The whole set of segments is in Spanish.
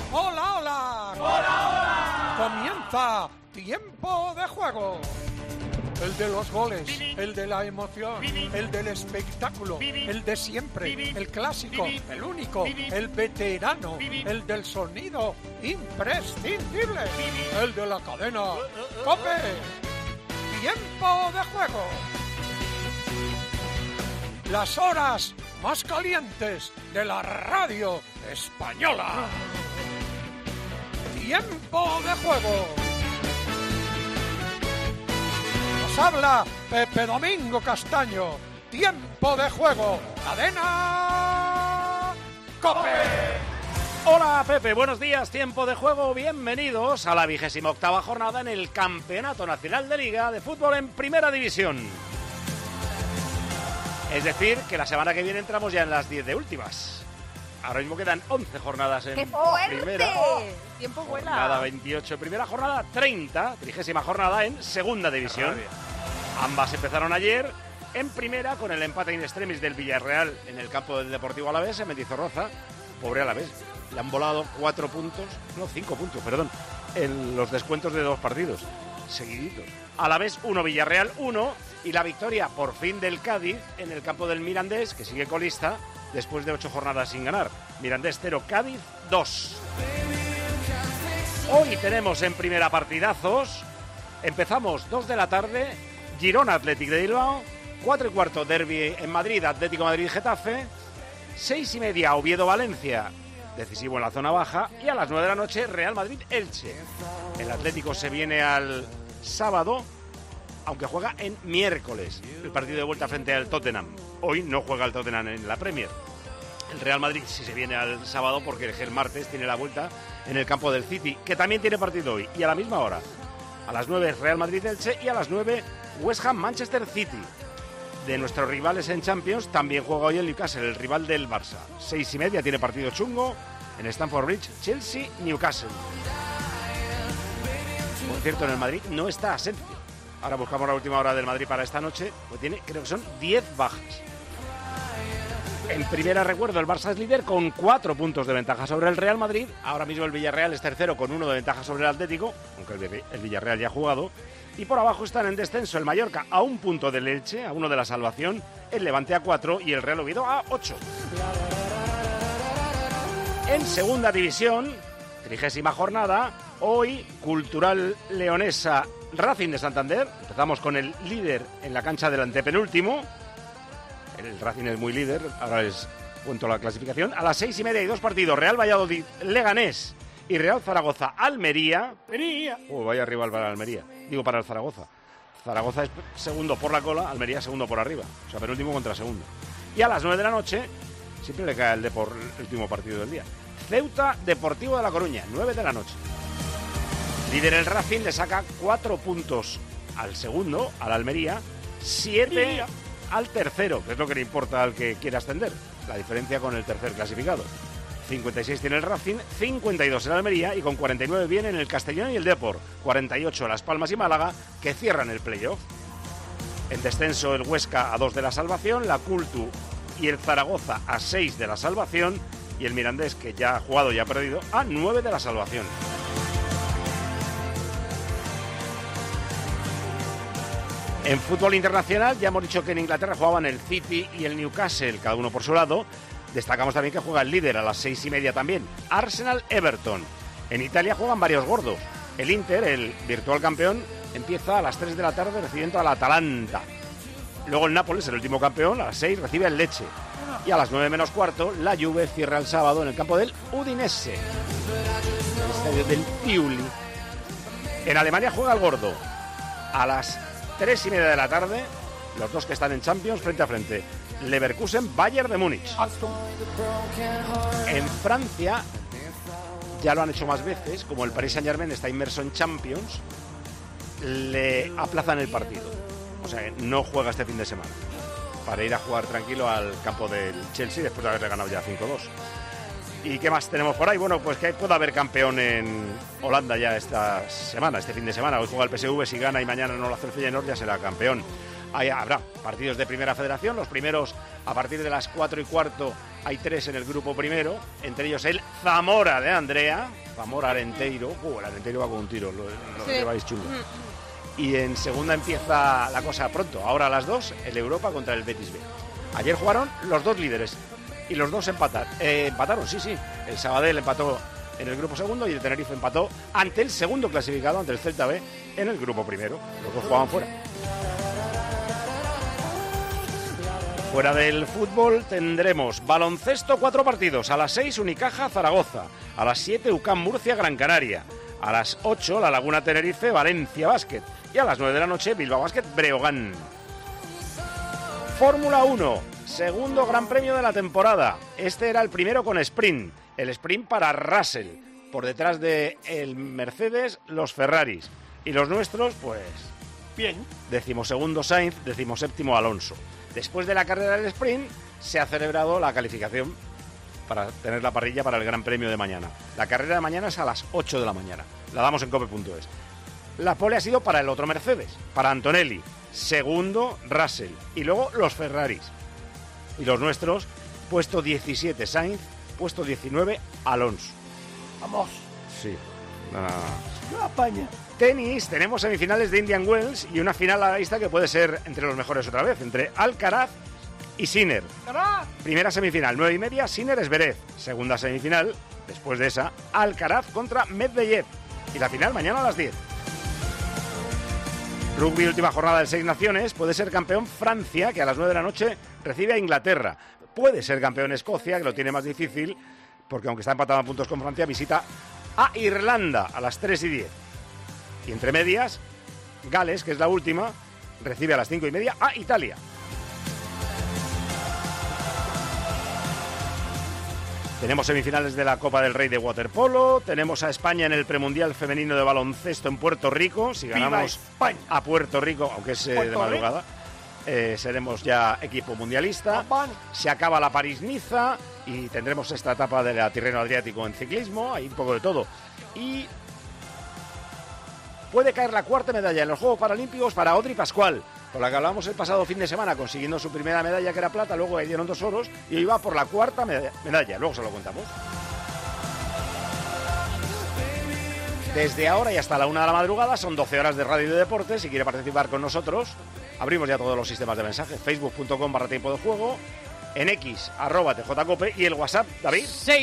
¡Hola, hola! ¡Hola, hola! Comienza Tiempo de Juego. El de los goles, el de la emoción, el del espectáculo, el de siempre, el clásico, el único, el veterano, el del sonido imprescindible, el de la cadena COPE. Tiempo de Juego. Las horas más calientes de la radio española. Tiempo de Juego. Nos habla Pepe Domingo Castaño. Tiempo de Juego. Cadena COPE. Hola Pepe, buenos días, Tiempo de Juego, bienvenidos a la 28ª jornada en el Campeonato Nacional de Liga de Fútbol en Primera División. Es decir, que la semana que viene entramos ya en las 10 de últimas. Ahora mismo quedan 11 jornadas en primera. Tiempo vuela. Jornada 28 en primera, jornada 30, 30ª jornada en segunda división. Ambas empezaron ayer en primera con el empate in extremis del Villarreal en el campo del Deportivo Alavés, en Mendizorroza. Pobre Alavés, le han volado 5 puntos, en los descuentos de 2 partidos seguiditos. Alavés 1, Villarreal 1, y la victoria por fin del Cádiz en el campo del Mirandés, que sigue colista después de 8 jornadas sin ganar. Mirandés 0, Cádiz 2. Hoy tenemos en primera partidazos. Empezamos 2 de la tarde, Girona Athletic de Bilbao, 4:15 derbi en Madrid, Atlético Madrid-Getafe, 6:30 Oviedo-Valencia, decisivo en la zona baja, y a las 9 de la noche Real Madrid-Elche. El Atlético se viene al sábado, aunque juega en miércoles, el partido de vuelta frente al Tottenham. Hoy no juega el Tottenham en la Premier. El Real Madrid sí se viene al sábado porque el martes tiene la vuelta en el campo del City, que también tiene partido hoy, y a la misma hora. A las 9 Real Madrid-Elche y a las 9 West Ham-Manchester City. De nuestros rivales en Champions también juega hoy el Newcastle, el rival del Barça. 6:30 tiene partido chungo en Stamford Bridge, Chelsea-Newcastle. Por cierto, en el Madrid no está Asensio. Ahora buscamos la última hora del Madrid para esta noche, pues tiene, creo que son 10 bajas. En primera, recuerdo, el Barça es líder con 4 puntos de ventaja sobre el Real Madrid. Ahora mismo el Villarreal es tercero con 1 de ventaja sobre el Atlético, aunque el Villarreal ya ha jugado. Y por abajo están en descenso el Mallorca a 1 punto del Elche, a 1 de la salvación, el Levante a 4 y el Real Oviedo a 8. En segunda división, 30ª jornada, hoy Cultural Leonesa Racing de Santander. Empezamos con el líder en la cancha del antepenúltimo. El Racing es muy líder, ahora les cuento la clasificación. A las 6:30 hay 2 partidos, Real Valladolid Leganés y Real Zaragoza Almería. Vaya rival para Almería, digo para el Zaragoza. Zaragoza es segundo por la cola, Almería segundo por arriba, o sea, penúltimo contra segundo. Y a las 9 de la noche, siempre le cae el Depor el último partido del día. Ceuta Deportivo de La Coruña, 9 de la noche. Líder el Racing, le saca 4 puntos al segundo, al Almería, 7 al tercero, que es lo que le importa al que quiere ascender, la diferencia con el tercer clasificado. 56 tiene el Racing, 52 el Almería, y con 49 vienen el Castellón y el Depor, 48 Las Palmas y Málaga, que cierran el playoff. En descenso el Huesca a 2 de la salvación, la Cultu y el Zaragoza a 6 de la salvación, y el Mirandés, que ya ha jugado y ha perdido, a 9 de la salvación. En fútbol internacional ya hemos dicho que en Inglaterra jugaban el City y el Newcastle, cada uno por su lado. Destacamos también que juega el líder a las 6:30 también, Arsenal-Everton. En Italia juegan varios gordos. El Inter, el virtual campeón, empieza a las 3 de la tarde recibiendo al Atalanta. Luego el Nápoles, el último campeón, a las 6 recibe el Lecce. Y a las 9 menos cuarto, la Juve cierra el sábado en el campo del Udinese, el estadio del Piuli. En Alemania juega el gordo a las 3:30 de la tarde, los dos que están en Champions frente a frente, Leverkusen-Bayern de Múnich. En Francia ya lo han hecho más veces, como el Paris Saint-Germain está inmerso en Champions, le aplazan el partido, o sea, no juega este fin de semana, para ir a jugar tranquilo al campo del Chelsea después de haberle ganado ya 5-2. ¿Y qué más tenemos por ahí? Bueno, pues que puede haber campeón en Holanda ya esta semana, este fin de semana. Hoy juega el PSV, si gana y mañana no lo hace el Feyenoord, ya será campeón. Ahí habrá partidos de Primera Federación, los primeros a partir de las 4:15 hay 3 en el grupo primero, entre ellos el Zamora de Andrea, Zamora Arenteiro, el Arenteiro va con un tiro, lo Sí. lleváis chungo. Y en segunda empieza la cosa pronto, ahora a las 2, el Europa contra el Betis B. Ayer jugaron los 2 líderes y los 2 empataron, sí, el Sabadell empató en el grupo segundo y el Tenerife empató ante el segundo clasificado, ante el Celta B, en el grupo primero. Los 2 jugaban fuera. Fuera del fútbol tendremos baloncesto 4 partidos. A las 6 Unicaja Zaragoza, a las 7 UCAM Murcia Gran Canaria, a las 8 La Laguna Tenerife Valencia Básquet y a las 9 de la noche Bilbao Básquet Breogán. Fórmula 1, segundo gran premio de la temporada. Este era el primero con sprint, el sprint para Russell. Por detrás de el Mercedes, los Ferraris. Y los nuestros, pues, Bien. 12º Sainz, 17º Alonso. Después de la carrera del sprint, se ha celebrado la calificación para tener la parrilla para el Gran Premio de mañana. La carrera de mañana es a las 8 de la mañana. La damos en cope.es. La pole ha sido para el otro Mercedes, para Antonelli. Segundo, Russell. Y luego los Ferraris. Y los nuestros, puesto 17 Sainz, puesto 19 Alonso. Vamos. Sí. No apaña. Tenis, tenemos semifinales de Indian Wells y una final a la vista que puede ser entre los mejores otra vez, entre Alcaraz y Sinner. ¡Caraz! Primera semifinal, 9:30, Sinner Zverev. Segunda semifinal, después de esa, Alcaraz contra Medvedev. Y la final mañana a las 10. Rugby, última jornada del 6 Naciones. Puede ser campeón Francia, que a las 9 de la noche recibe a Inglaterra. Puede ser campeón Escocia, que lo tiene más difícil, porque aunque está empatado a puntos con Francia, visita a Irlanda a las 3:10. Y entre medias, Gales, que es la última, recibe a las 5:30 a Italia. Tenemos semifinales de la Copa del Rey de waterpolo, tenemos a España en el premundial femenino de baloncesto en Puerto Rico. Si ganamos España! a Puerto Rico, aunque es de Puerto madrugada, seremos ya equipo mundialista. Japón. Se acaba la París-Niza y tendremos esta etapa del Tirreno Adriático en ciclismo, hay un poco de todo. Y puede caer la cuarta medalla en los Juegos Paralímpicos para Audrey Pascual, con la que hablamos el pasado fin de semana, consiguiendo su primera medalla, que era plata, luego le dieron 2 oros, y hoy va por la cuarta medalla, luego se lo contamos. Desde ahora y hasta la 1 de la madrugada, son 12 horas de radio y de deportes. Si quiere participar con nosotros, abrimos ya todos los sistemas de mensaje, facebook.com/tiempo de juego, en X, @tjcope, y el WhatsApp, David.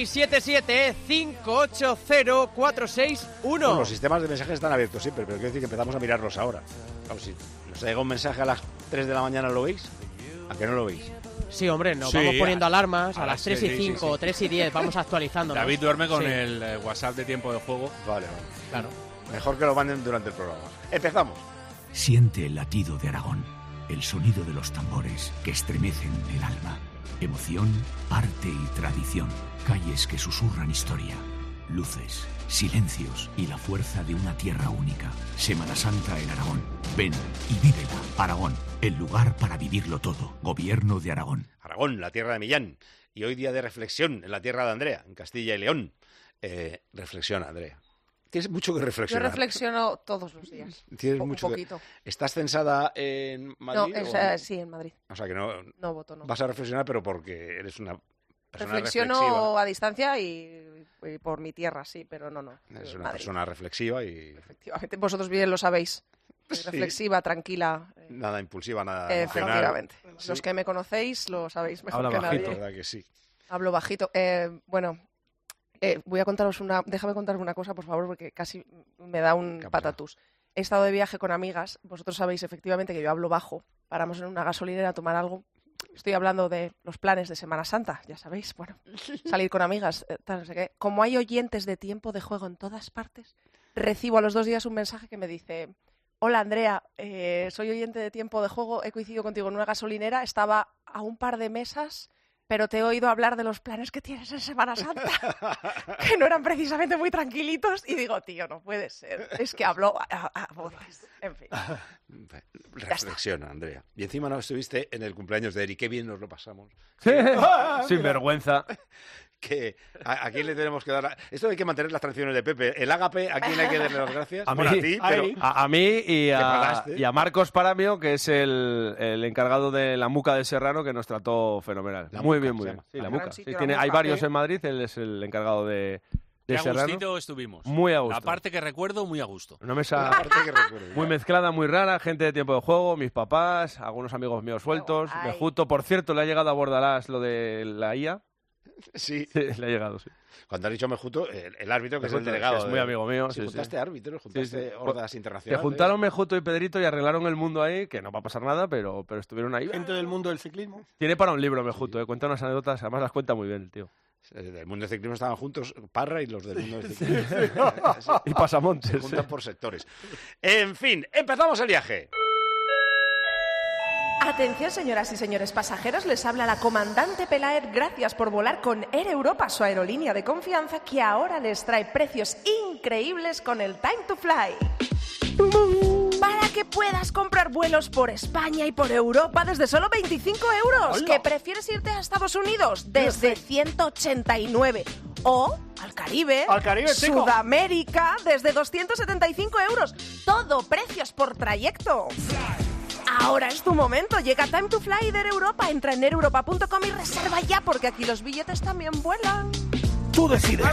677-580-461. Los sistemas de mensajes están abiertos siempre, pero quiero decir que empezamos a mirarlos ahora. Claro, si nos llega un mensaje a las 3 de la mañana, ¿lo veis? ¿A qué no lo veis? Sí, hombre, nos Sí, vamos poniendo alarmas a a las las 3 y sí, 5, sí. 3 y 10, vamos actualizando. David duerme con Sí. el WhatsApp de tiempo de juego. Vale, Claro. mejor que lo manden durante el programa. Empezamos. Siente el latido de Aragón, el sonido de los tambores que estremecen el alma. Emoción, arte y tradición. Calles que susurran historia. Luces, silencios y la fuerza de una tierra única. Semana Santa en Aragón. Ven y vívela. Aragón, el lugar para vivirlo todo. Gobierno de Aragón. Aragón, la tierra de Millán. Y hoy día de reflexión en la tierra de Andrea, en Castilla y León. Reflexiona, Andrea. Tienes mucho que Yo reflexionar. reflexiono todos los días. Tienes Un mucho que... poquito. ¿Estás censada en Madrid? No, o... sí, en Madrid. O sea que no No voto, no. vas a reflexionar, pero porque eres una persona Reflexiono reflexiva. a distancia y por mi tierra, sí, pero no. Eres una Madrid. persona reflexiva y Efectivamente, vosotros bien lo sabéis. Soy Sí. reflexiva, tranquila. nada impulsiva, nada emocional. Efectivamente. Sí. Los que me conocéis lo sabéis mejor Habla que bajito. La nadie. verdad que sí. Hablo bajito. Bueno, voy a contaros déjame contaros una cosa, por favor, porque casi me da un ¿Qué ha pasado? patatús. He estado de viaje con amigas. Vosotros sabéis efectivamente que yo hablo bajo. Paramos en una gasolinera a tomar algo. Estoy hablando de los planes de Semana Santa, ya sabéis. Bueno, salir con amigas, tal, no sé qué. Como hay oyentes de tiempo de juego en todas partes, recibo a los 2 días un mensaje que me dice: hola Andrea, soy oyente de tiempo de juego, he coincidido contigo en una gasolinera, estaba a un par de mesas, pero te he oído hablar de los planes que tienes en Semana Santa, que no eran precisamente muy tranquilitos, y digo, tío, no puede ser, es que hablo a voces, en fin. Reflexiona, Andrea. Y encima no estuviste en el cumpleaños de Eric, qué bien nos lo pasamos. Sin vergüenza. que ¿a quién le tenemos que dar? Esto hay que mantener las tradiciones de Pepe. El ágape, ¿a quién hay que darle las gracias? A mí, Bueno, a ti, pero... a mí y pagaste. a Marcos Paramio, que es el encargado de la Muca de Serrano, que nos trató fenomenal. Muy bien. Sí, la Muca. Sí, hay varios en Madrid, él es el encargado de Qué a Serrano. gustito estuvimos. Muy a gusto. La parte que recuerdo, muy a gusto. Una mesa La parte que recuerdo. muy mezclada, muy rara, gente de tiempo de juego, mis papás, algunos amigos míos sueltos, Ay. Mejuto. Por cierto, le ha llegado a Bordalás lo de la IA. Sí. Sí, le ha llegado, sí. Cuando ha dicho Mejuto, el árbitro, que es el Mejuto, delegado. que es muy amigo mío, Sí, sí, juntaste sí. árbitros, juntaste Sí. hordas Se internacionales. juntaron Mejuto y Pedrito y arreglaron el mundo ahí, que no va a pasar nada, pero estuvieron ahí. Gente del mundo del ciclismo. Tiene para un libro Mejuto, cuenta unas anécdotas, además las cuenta muy bien el tío. Del mundo del ciclismo estaban juntos Parra y los del mundo del ciclismo. Sí. Y Pasamontes. Se juntan por sectores. En fin, empezamos el viaje. Atención, señoras y señores pasajeros, les habla la comandante Pelaer. Gracias por volar con Air Europa, su aerolínea de confianza, que ahora les trae precios increíbles con el Time to Fly. Para que puedas comprar vuelos por España y por Europa desde solo 25 euros. ¿Que prefieres irte a Estados Unidos? Desde 189. O al Caribe, chico. Sudamérica, desde 275 euros. Todo precios por trayecto. Ahora es tu momento. Llega Time to Fly de Air Europa. Entra en aereuropa.com y reserva ya, porque aquí los billetes también vuelan. Tú decides.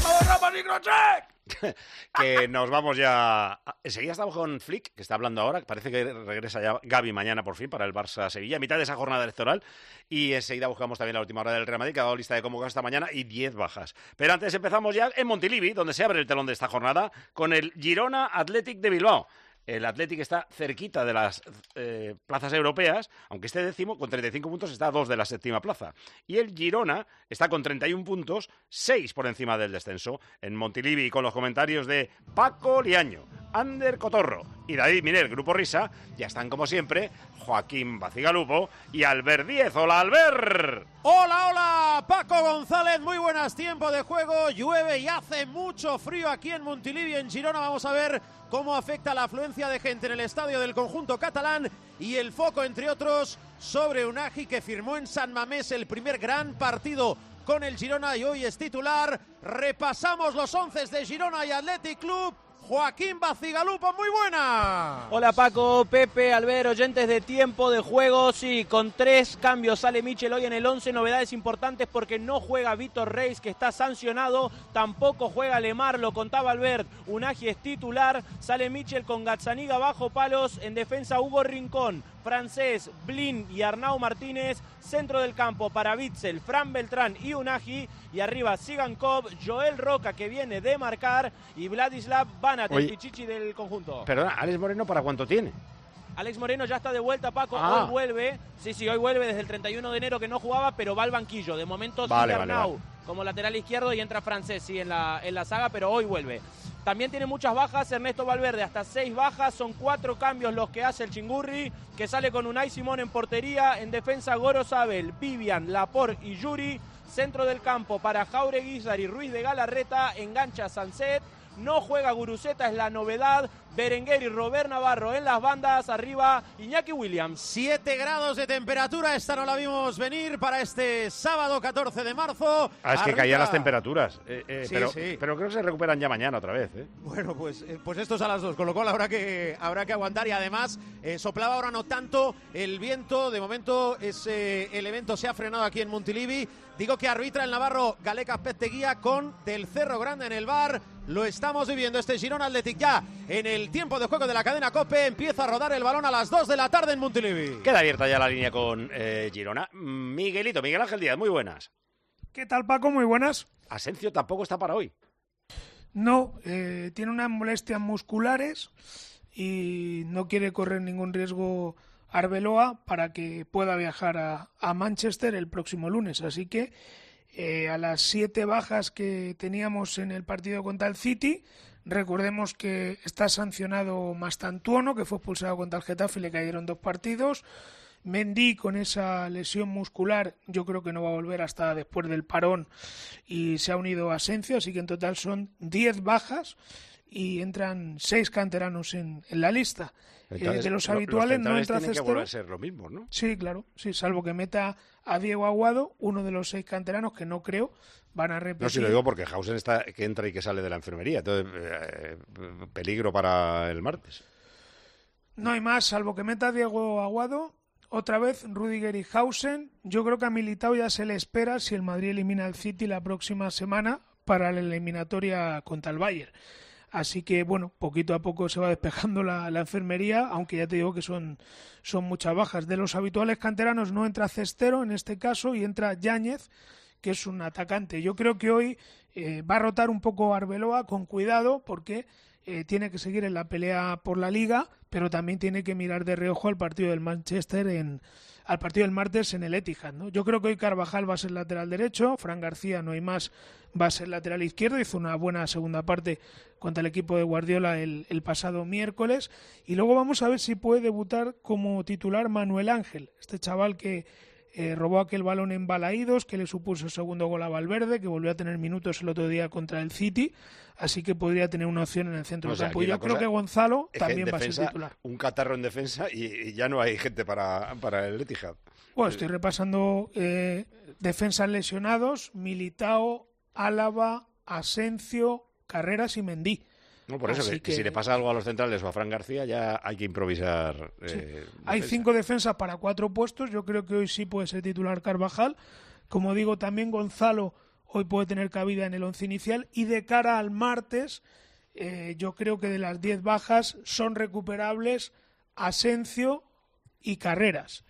Que nos vamos ya. Enseguida estamos con Flick, que está hablando ahora. Parece que regresa ya Gavi mañana por fin para el Barça-Sevilla, a mitad de esa jornada electoral. Y enseguida buscamos también la última hora del Real Madrid, que ha dado lista de convocados esta mañana y 10 bajas. Pero antes empezamos ya en Montilivi, donde se abre el telón de esta jornada con el Girona Athletic de Bilbao. El Athletic está cerquita de las plazas europeas, aunque esté décimo, con 35 puntos está a 2 de la séptima plaza. Y el Girona está con 31 puntos, 6 por encima del descenso. En Montilivi, con los comentarios de Paco Liaño, Ander Cotorro y David Miner, Grupo Risa, ya están como siempre Joaquín Bacigalupo y Albert Díez. ¡Hola, Albert! Hola, hola, Paco González, muy buenas, tiempo de juego, llueve y hace mucho frío aquí en Montilivi, en Girona. Vamos a ver cómo afecta la afluencia de gente en el estadio del conjunto catalán y el foco, entre otros, sobre Unai, que firmó en San Mamés el primer gran partido con el Girona y hoy es titular. Repasamos los 11 de Girona y Athletic Club. Joaquín Bacigalupo, muy buena. Hola Paco, Pepe, Albert, oyentes de tiempo de juego. Sí, con 3 cambios sale Michel hoy en el 11. Novedades importantes porque no juega Vítor Reis, que está sancionado. Tampoco juega Lemar, lo contaba Albert. Unai es titular. Sale Michel con Gazzaniga bajo palos. En defensa Hugo Rincón, Francés, Blin y Arnau Martínez. Centro del campo para Witsel, Fran Beltrán y Unai. Y arriba Sigankov, Joel Roca, que viene de marcar, y Vladislav Banat, el pichichi del conjunto. Perdona, ¿Alex Moreno para cuánto tiene? Alex Moreno ya está de vuelta, Paco. Hoy vuelve. Sí, hoy vuelve desde el 31 de enero, que no jugaba, pero va al banquillo. De momento sigue Arnau como lateral izquierdo y entra Francés, sí, en la saga, pero hoy vuelve. También tiene muchas bajas Ernesto Valverde, hasta 6 bajas, son 4 cambios los que hace el Chingurri, que sale con Unai Simón en portería, en defensa Goro Sabel, Vivian, Laporte y Yuri, centro del campo para Jauregui y Ruiz de Galarreta, engancha Sanset, no juega Guruceta, es la novedad, Berenguer y Robert Navarro en las bandas, arriba Iñaki Williams. 7 grados de temperatura, esta no la vimos venir para este sábado 14 de marzo. Es que caían las temperaturas, sí. pero creo que se recuperan ya mañana otra vez. Bueno, pues esto es a las 2, con lo cual habrá que aguantar y además soplaba ahora no tanto el viento, de momento el evento se ha frenado aquí en Montilivi. Digo que arbitra el navarro Galek Azpeitia con Del Cerro Grande en el bar. Lo estamos viviendo este Girona Athletic ya en el tiempo de juego de la cadena COPE. Empieza a rodar el balón a las 2 de la tarde en Montilivi. Queda abierta ya la línea con Girona. Miguel Ángel Díaz, muy buenas. ¿Qué tal, Paco? Muy buenas. Asensio tampoco está para hoy. No, tiene unas molestias musculares y no quiere correr ningún riesgo Arbeloa para que pueda viajar a Manchester el próximo lunes. Así que a las 7 bajas que teníamos en el partido contra el City, recordemos que está sancionado Mastantuono, que fue expulsado contra el Getafe y le cayeron 2 partidos. Mendy, con esa lesión muscular, yo creo que no va a volver hasta después del parón y se ha unido a Asensio, así que en total son 10 bajas y entran 6 canteranos en la lista. Entonces, de los habituales no entra tienen Cestero. Que volver a ser lo mismo, ¿no? Sí, claro, sí, salvo que meta a Diego Aguado, uno de los 6 canteranos que no creo van a repetir. No, si lo digo porque Hausen está que entra y que sale de la enfermería, entonces peligro para el martes. No hay más, salvo que meta a Diego Aguado. Otra vez Rüdiger y Hausen. Yo creo que a Militao ya se le espera si el Madrid elimina al City la próxima semana para la eliminatoria contra el Bayern. Así que, bueno, poquito a poco se va despejando la enfermería, aunque ya te digo que son muchas bajas. De los habituales canteranos no entra Cestero en este caso y entra Yáñez, que es un atacante. Yo creo que hoy va a rotar un poco Arbeloa con cuidado porque tiene que seguir en la pelea por la Liga, pero también tiene que mirar de reojo al partido del Manchester al partido del martes en el Etihad, ¿no? Yo creo que hoy Carvajal va a ser lateral derecho, Fran García, no hay más, va a ser lateral izquierdo, hizo una buena segunda parte contra el equipo de Guardiola el pasado miércoles, y luego vamos a ver si puede debutar como titular Manuel Ángel, este chaval que robó aquel balón en Balaídos, que le supuso el segundo gol a Valverde, que volvió a tener minutos el otro día contra el City, así que podría tener una opción en el centro del campo. Y yo creo que Gonzalo también va a ser titular. Un catarro en defensa y ya no hay gente para el Etihad. Bueno, estoy repasando defensas lesionados: Militao, Álava, Asencio, Carreras y Mendy. No, por eso que si le pasa algo a los centrales o a Fran García ya hay que improvisar. Sí. Hay 5 defensas para 4 puestos. Yo creo que hoy sí puede ser titular Carvajal. Como digo, también Gonzalo hoy puede tener cabida en el 11 inicial. Y de cara al martes, yo creo que de las 10 bajas son recuperables Asencio y Carreras.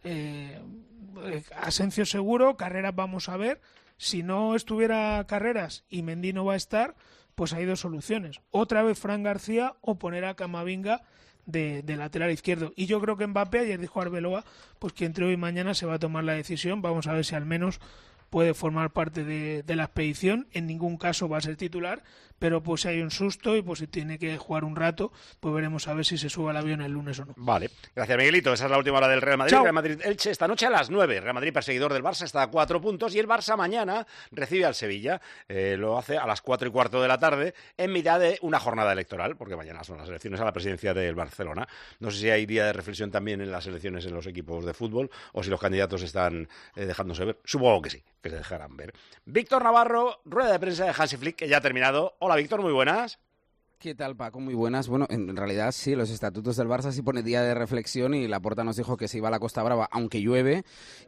Asencio seguro, Carreras vamos a ver. Si no estuviera Carreras y Mendy no va a estar, pues hay 2 soluciones. Otra vez Fran García o poner a Camavinga de lateral izquierdo. Y yo creo que Mbappé, ayer dijo Arbeloa, pues que entre hoy y mañana se va a tomar la decisión. Vamos a ver si al menos puede formar parte de la expedición. En ningún caso va a ser titular, pero pues si hay un susto y pues si tiene que jugar un rato, pues veremos a ver si se sube al avión el lunes o no. Vale, gracias Miguelito. Esa es la última hora del Real Madrid. Chao. Real Madrid-Elche esta noche a las 9. Real Madrid perseguidor del Barça está a 4 puntos y el Barça mañana recibe al Sevilla. Lo hace a las 4:15 de la tarde en mitad de una jornada electoral, porque mañana son las elecciones a la presidencia del Barcelona. No sé si hay día de reflexión también en las elecciones en los equipos de fútbol o si los candidatos están dejándose ver. Supongo que sí, que se dejarán ver. Víctor Navarro, rueda de prensa de Hansi Flick, que ya ha terminado. Hola Víctor, muy buenas. ¿Qué tal, Paco? Muy buenas. Bueno, en realidad sí, los estatutos del Barça sí pone día de reflexión y Laporta nos dijo que se iba a la Costa Brava aunque llueve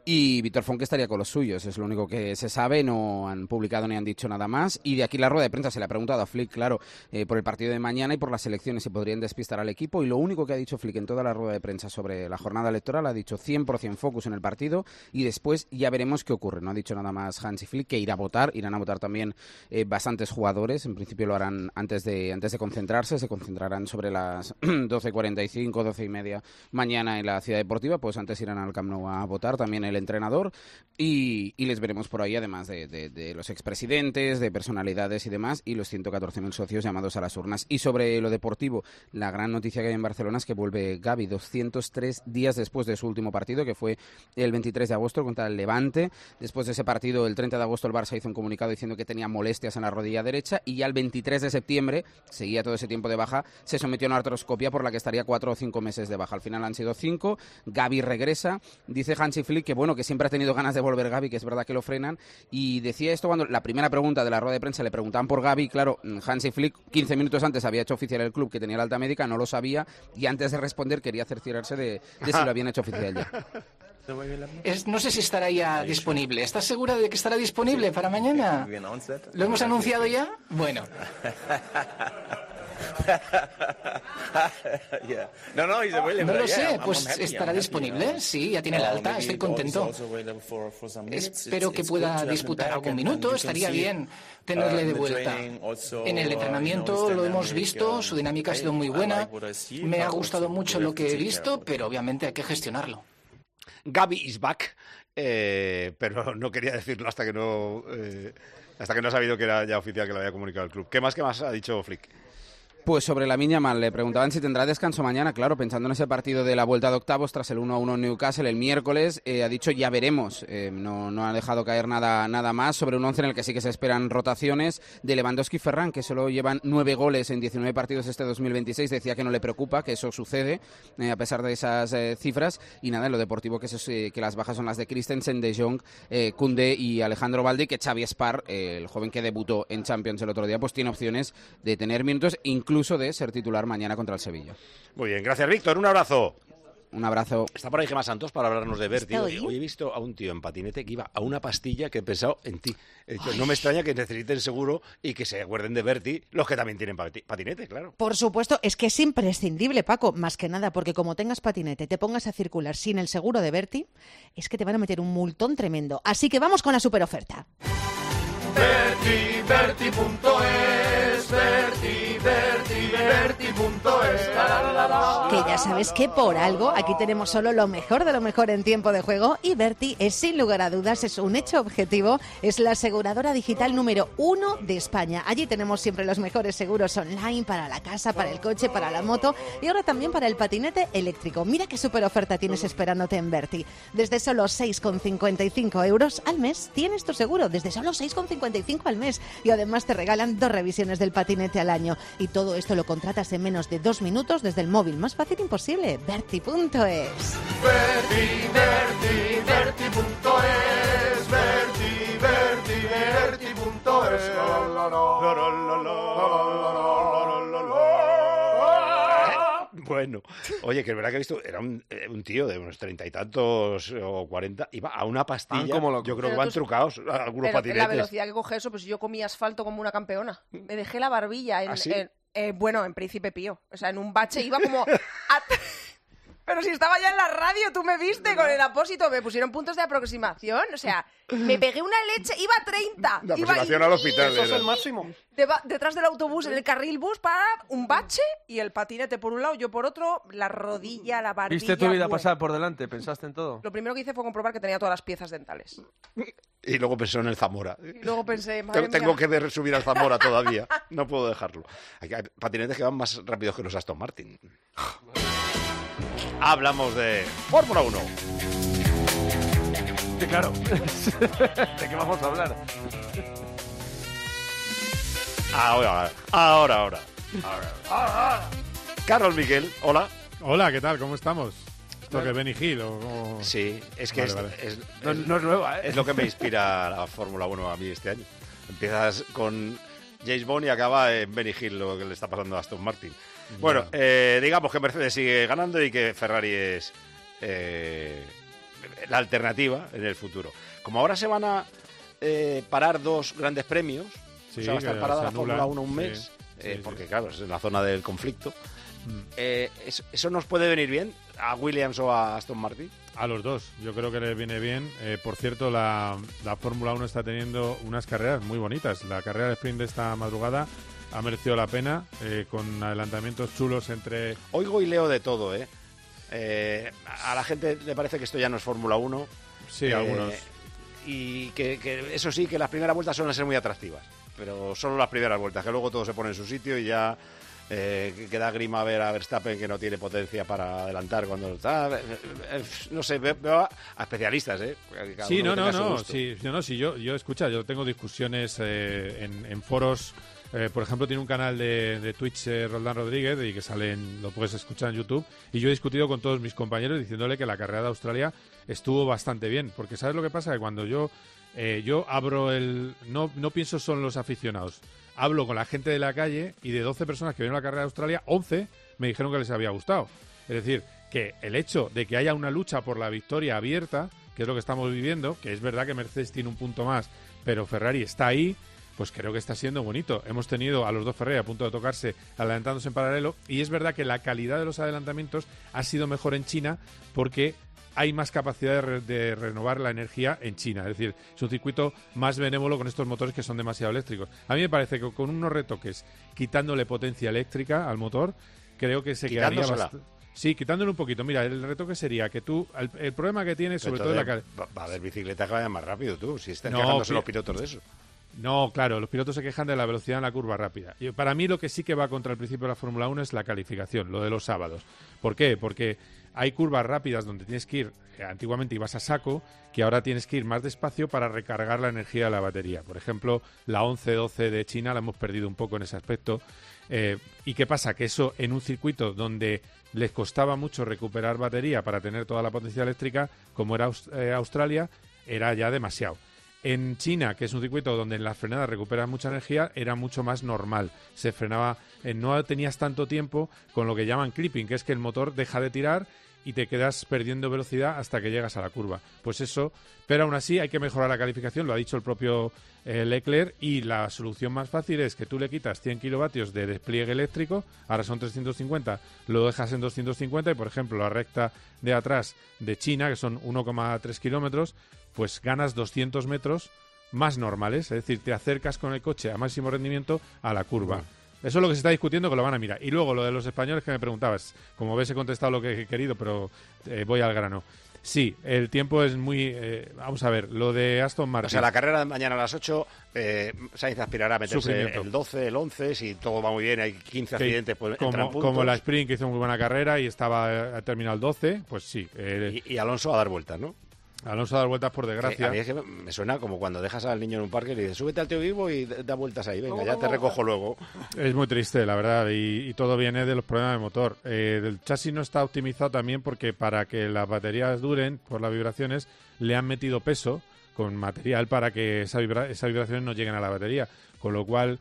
y Víctor Font que estaría con los suyos, es lo único que se sabe, no han publicado ni han dicho nada más y de aquí la rueda de prensa se le ha preguntado a Flick, claro, por el partido de mañana y por las elecciones si podrían despistar al equipo y lo único que ha dicho Flick en toda la rueda de prensa sobre la jornada electoral ha dicho 100% focus en el partido y después ya veremos qué ocurre, no ha dicho nada más Hansi Flick que irá a votar, irán a votar también bastantes jugadores, en principio lo harán antes de concentrarse, se concentrarán sobre las 12:45, 12:30 mañana en la Ciudad Deportiva, pues antes irán al Camp Nou a votar también el entrenador y les veremos por ahí además de los expresidentes, de personalidades y demás y los 114.000 socios llamados a las urnas. Y sobre lo deportivo, la gran noticia que hay en Barcelona es que vuelve Gavi 203 días después de su último partido, que fue el 23 de agosto contra el Levante. Después de ese partido, el 30 de agosto, el Barça hizo un comunicado diciendo que tenía molestias en la rodilla derecha y ya el 23 de septiembre, seguía todo ese tiempo de baja, se sometió a una artroscopia por la que estaría 4 o 5 meses de baja. Al final han sido 5. Gavi regresa. Dice Hansi Flick que bueno, que siempre ha tenido ganas de volver Gavi, que es verdad que lo frenan. Y decía esto cuando la primera pregunta de la rueda de prensa le preguntaban por Gavi. Claro, Hansi Flick 15 minutos antes había hecho oficial el club que tenía la alta médica, no lo sabía y antes de responder quería cerciorarse de si lo habían hecho oficial ya. No sé si estará ya disponible. ¿Estás segura de que estará disponible para mañana? ¿Lo hemos anunciado ya? Bueno. No lo sé, pues estará disponible. Sí, ya tiene la alta, estoy contento. Espero que pueda disputar algún minuto, estaría bien tenerle de vuelta. En el entrenamiento lo hemos visto, su dinámica ha sido muy buena. Me ha gustado mucho lo que he visto, pero obviamente hay que gestionarlo. Gavi is back, pero no quería decirlo hasta que no ha sabido que era ya oficial, que lo había comunicado el club. ¿Qué más ha dicho Flick? Pues sobre Lamine Yamal, le preguntaban si tendrá descanso mañana, claro, pensando en ese partido de la vuelta de octavos tras el 1-1 en Newcastle el miércoles, ha dicho ya veremos, no ha dejado caer nada más, sobre un 11 en el que sí que se esperan rotaciones, de Lewandowski y Ferran, que solo llevan 9 goles en 19 partidos este 2026, decía que no le preocupa, que eso sucede, a pesar de esas cifras, y nada, en lo deportivo que las bajas son las de Christensen, De Jong, Koundé y Alejandro Balde, que Xavi Spar, el joven que debutó en Champions el otro día, pues tiene opciones de tener minutos, incluso de ser titular mañana contra el Sevilla. Muy bien, gracias Víctor, un abrazo. Un abrazo. Está por ahí Gemma Santos para hablarnos de Berti. Hoy he visto a un tío en patinete que iba a una pastilla que he pensado en ti. He dicho, no me extraña que necesiten seguro y que se acuerden de Berti los que también tienen patinete, claro. Por supuesto, es que es imprescindible, Paco, más que nada, porque como tengas patinete, te pongas a circular sin el seguro de Berti, es que te van a meter un multón tremendo. Así que vamos con la superoferta. Berti.es, Berti.es. Que ya sabes que por algo aquí tenemos solo lo mejor de lo mejor en tiempo de juego, y Berti es sin lugar a dudas, es un hecho objetivo, es la aseguradora digital número 1 de España. Allí tenemos siempre los mejores seguros online para la casa, para el coche, para la moto y ahora también para el patinete eléctrico. Mira qué super oferta tienes esperándote en Berti. Desde solo 6,55 euros al mes tienes tu seguro, desde solo 6,55 al mes, y además te regalan 2 revisiones del patinete al año, y todo esto lo contratas en menos de 2 minutos desde el móvil más fácil imposible. Berti.es. Berti.es, Berti.es. Bueno, oye, que es verdad que he visto, era un tío de unos 30 y tantos o 40, iba a una pastilla, yo creo que van trucados algunos patinetes. La velocidad que coge eso, pues yo comí asfalto como una campeona. Me dejé la barbilla en Príncipe Pío. O sea, en un bache iba como... Pero si estaba ya en la radio, tú me viste con el apósito, me pusieron puntos de aproximación, o sea, me pegué una leche, iba a 30. La aproximación al hospital. Eso es el máximo. Detrás del autobús, en el carril bus, para un bache y el patinete por un lado, yo por otro, la rodilla, la barbilla... ¿Viste tu vida pasar por delante? ¿Pensaste en todo? Lo primero que hice fue comprobar que tenía todas las piezas dentales. Y luego pensó en el Zamora. Y luego pensé, madre tengo que subir al Zamora todavía, no puedo dejarlo. Hay patinetes que van más rápidos que los Aston Martin. Hablamos de Fórmula 1. Sí, claro. ¿De qué vamos a hablar? Ahora. Carlos Miquel, hola. Hola, ¿qué tal? ¿Cómo estamos? ¿Esto que Benny Hill o...? Sí, es que vale. No es nueva, ¿eh? Es lo que me inspira la Fórmula 1 a mí este año. Empiezas con James Bond y acaba en Benny Hill, lo que le está pasando a Aston Martin. Bueno, digamos que Mercedes sigue ganando y que Ferrari es la alternativa en el futuro. Como ahora se van a parar 2 grandes premios, o sea, va a estar parada la Fórmula 1 un mes, porque claro, es en la zona del conflicto. ¿Eso nos puede venir bien a Williams o a Aston Martin? A los dos, yo creo que les viene bien. Por cierto, la Fórmula 1 está teniendo unas carreras muy bonitas. La carrera de sprint de esta madrugada ha merecido la pena, con adelantamientos chulos entre... Oigo y leo de todo, a la gente le parece que esto ya no es Fórmula 1. Sí, algunos. Y que eso sí, que las primeras vueltas suelen ser muy atractivas, pero solo las primeras vueltas, que luego todo se pone en su sitio y ya queda grima ver a Verstappen que no tiene potencia para adelantar cuando está... no sé, veo a especialistas, Sí, yo escucha, yo tengo discusiones en foros. Por ejemplo, tiene un canal de Twitch, Roldán Rodríguez, y que lo puedes escuchar en YouTube, y yo he discutido con todos mis compañeros diciéndole que la carrera de Australia estuvo bastante bien, porque ¿sabes lo que pasa? Que cuando yo abro no pienso solo en los aficionados, hablo con la gente de la calle, y de 12 personas que vieron la carrera de Australia, 11 me dijeron que les había gustado. Es decir, que el hecho de que haya una lucha por la victoria abierta, que es lo que estamos viviendo, que es verdad que Mercedes tiene un punto más, pero Ferrari está ahí, pues creo que está siendo bonito. Hemos tenido a los dos Ferrari a punto de tocarse, adelantándose en paralelo, y es verdad que la calidad de los adelantamientos ha sido mejor en China porque hay más capacidad de renovar la energía en China. Es decir, es un circuito más benévolo con estos motores que son demasiado eléctricos. A mí me parece que con unos retoques, quitándole potencia eléctrica al motor, creo que se quedaría bastante... Sí, quitándole un poquito. Mira, el retoque sería que tú... El problema que tienes, sobre todo... Va a haber bicicletas que vayan más rápido, tú, si están quejándose los pilotos de eso. No, claro, los pilotos se quejan de la velocidad en la curva rápida. Y para mí lo que sí que va contra el principio de la Fórmula 1 es la calificación, lo de los sábados. ¿Por qué? Porque hay curvas rápidas donde tienes que ir, antiguamente ibas a saco, que ahora tienes que ir más despacio para recargar la energía de la batería. Por ejemplo, la 11-12 de China la hemos perdido un poco en ese aspecto. ¿Y qué pasa? Que eso en un circuito donde les costaba mucho recuperar batería para tener toda la potencia eléctrica, como era Australia, era ya demasiado. En China, que es un circuito donde en las frenadas recuperas mucha energía, era mucho más normal. Se frenaba, no tenías tanto tiempo con lo que llaman clipping, que es que el motor deja de tirar y te quedas perdiendo velocidad hasta que llegas a la curva. Pues eso, pero aún así hay que mejorar la calificación, lo ha dicho el propio Leclerc, y la solución más fácil es que tú le quitas 100 kilovatios de despliegue eléctrico, ahora son 350, lo dejas en 250 y, por ejemplo, la recta de atrás de China, que son 1,3 kilómetros, pues ganas 200 metros más normales, es decir, te acercas con el coche a máximo rendimiento a la curva. Eso es lo que se está discutiendo, que lo van a mirar. Y luego lo de los españoles que me preguntabas, como ves he contestado lo que he querido, pero voy al grano. Sí, el tiempo es muy... vamos a ver, lo de Aston Martin... O sea, la carrera de mañana a las 8, Sainz aspirará a meterse el 12, el 11, si todo va muy bien, hay 15 accidentes, pues entran puntos. Como la Sprint, que hizo muy buena carrera y ha terminado el 12, pues sí. Y Alonso a dar vueltas, ¿no? Alonso a dar vueltas, por desgracia. A mí es que me suena como cuando dejas al niño en un parque y le dices, súbete al tío vivo y da vueltas ahí, venga, ya te recojo luego. Es muy triste, la verdad, y todo viene de los problemas de motor. El chasis no está optimizado también porque para que las baterías duren por las vibraciones le han metido peso con material para que esas vibraciones no lleguen a la batería, con lo cual...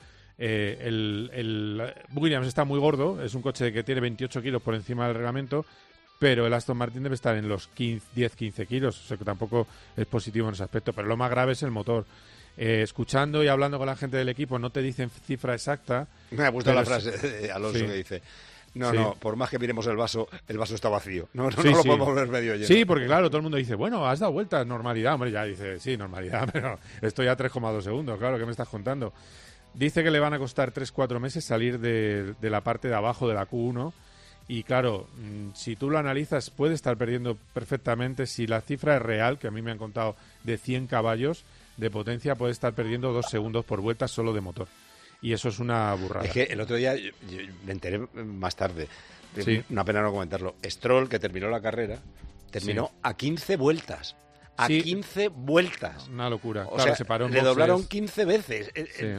el Williams está muy gordo, es un coche que tiene 28 kilos por encima del reglamento, pero el Aston Martin debe estar en los 10-15 kilos, o sea que tampoco es positivo en ese aspecto, pero lo más grave es el motor. Escuchando y hablando con la gente del equipo, no te dicen cifra exacta. Me ha gustado la frase de Alonso, que dice... No, por más que miremos el vaso está vacío. No lo podemos ver medio lleno. Sí, porque claro, todo el mundo dice, bueno, has dado vueltas, normalidad. Hombre, ya dice, sí, normalidad, pero estoy a 3,2 segundos, claro, ¿qué me estás contando? Dice que le van a costar 3-4 meses salir de la parte de abajo de la Q1. Y claro, si tú lo analizas, puede estar perdiendo perfectamente. Si la cifra es real, que a mí me han contado de 100 caballos de potencia, puede estar perdiendo 2 segundos por vuelta solo de motor. Y eso es una burrada. Es que el otro día yo me enteré más tarde. Una pena no comentarlo. Stroll, que terminó la carrera, terminó a 15 vueltas. A 15 vueltas. Una locura. O sea, se paró en le doblaron 15 veces.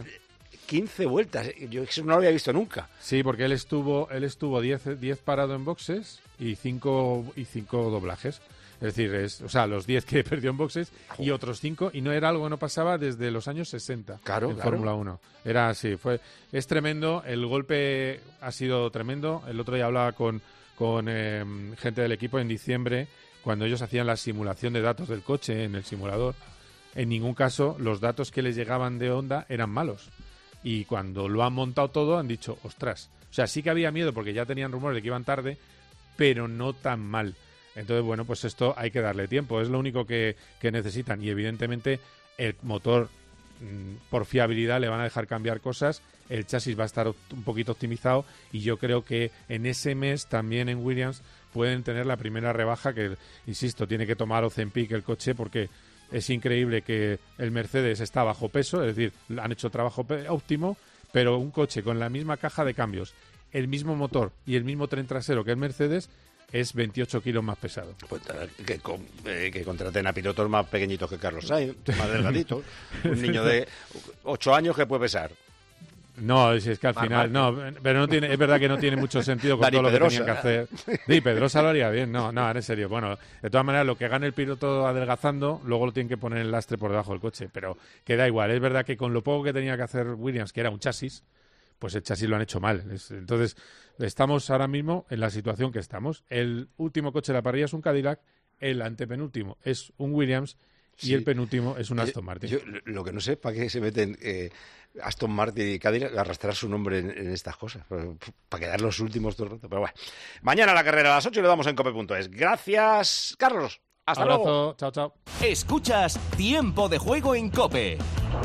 15 vueltas. Yo eso no lo había visto nunca. Sí, porque él estuvo 10 parado en boxes y 5 doblajes. Es decir, los 10 que perdió en boxes y otros 5, y no era algo que no pasaba desde los años 60 en Fórmula 1. Era así, es tremendo, el golpe ha sido tremendo. El otro día hablaba con gente del equipo en diciembre, cuando ellos hacían la simulación de datos del coche en el simulador. En ningún caso los datos que les llegaban de Honda eran malos. Y cuando lo han montado todo han dicho, ostras. O sea, sí que había miedo porque ya tenían rumores de que iban tarde, pero no tan mal. Entonces, bueno, pues esto hay que darle tiempo. Es lo único que necesitan. Y evidentemente el motor, por fiabilidad, le van a dejar cambiar cosas. El chasis va a estar un poquito optimizado. Y yo creo que en ese mes también en Williams pueden tener la primera rebaja que, insisto, tiene que tomar Ozempic el coche porque... Es increíble que el Mercedes está bajo peso, es decir, han hecho trabajo óptimo, pero un coche con la misma caja de cambios, el mismo motor y el mismo tren trasero que el Mercedes es 28 kilos más pesado. Pues, que contraten a pilotos más pequeñitos que Carlos Sainz, más delgaditos. Un niño de 8 años que puede pesar. No, es que al final, no, pero no tiene, es verdad que no tiene mucho sentido con todo lo que tenían que hacer. Sí, Pedrosa lo haría bien, no, en serio. Bueno, de todas maneras, lo que gane el piloto adelgazando, luego lo tienen que poner el lastre por debajo del coche, pero que da igual. Es verdad que con lo poco que tenía que hacer Williams, que era un chasis, pues el chasis lo han hecho mal. Entonces, estamos ahora mismo en la situación que estamos. El último coche de la parrilla es un Cadillac, el antepenúltimo es un Williams y el penúltimo es un Aston Martin. Yo lo que no sé, ¿para qué se meten Aston Martin y Cadillac a arrastrar su nombre en estas cosas? Para quedar los últimos todo el rato. Pero bueno, mañana la carrera a las 8 y lo damos en cope.es. Gracias, Carlos. Hasta luego. Chao, chao. Escuchas Tiempo de Juego en COPE.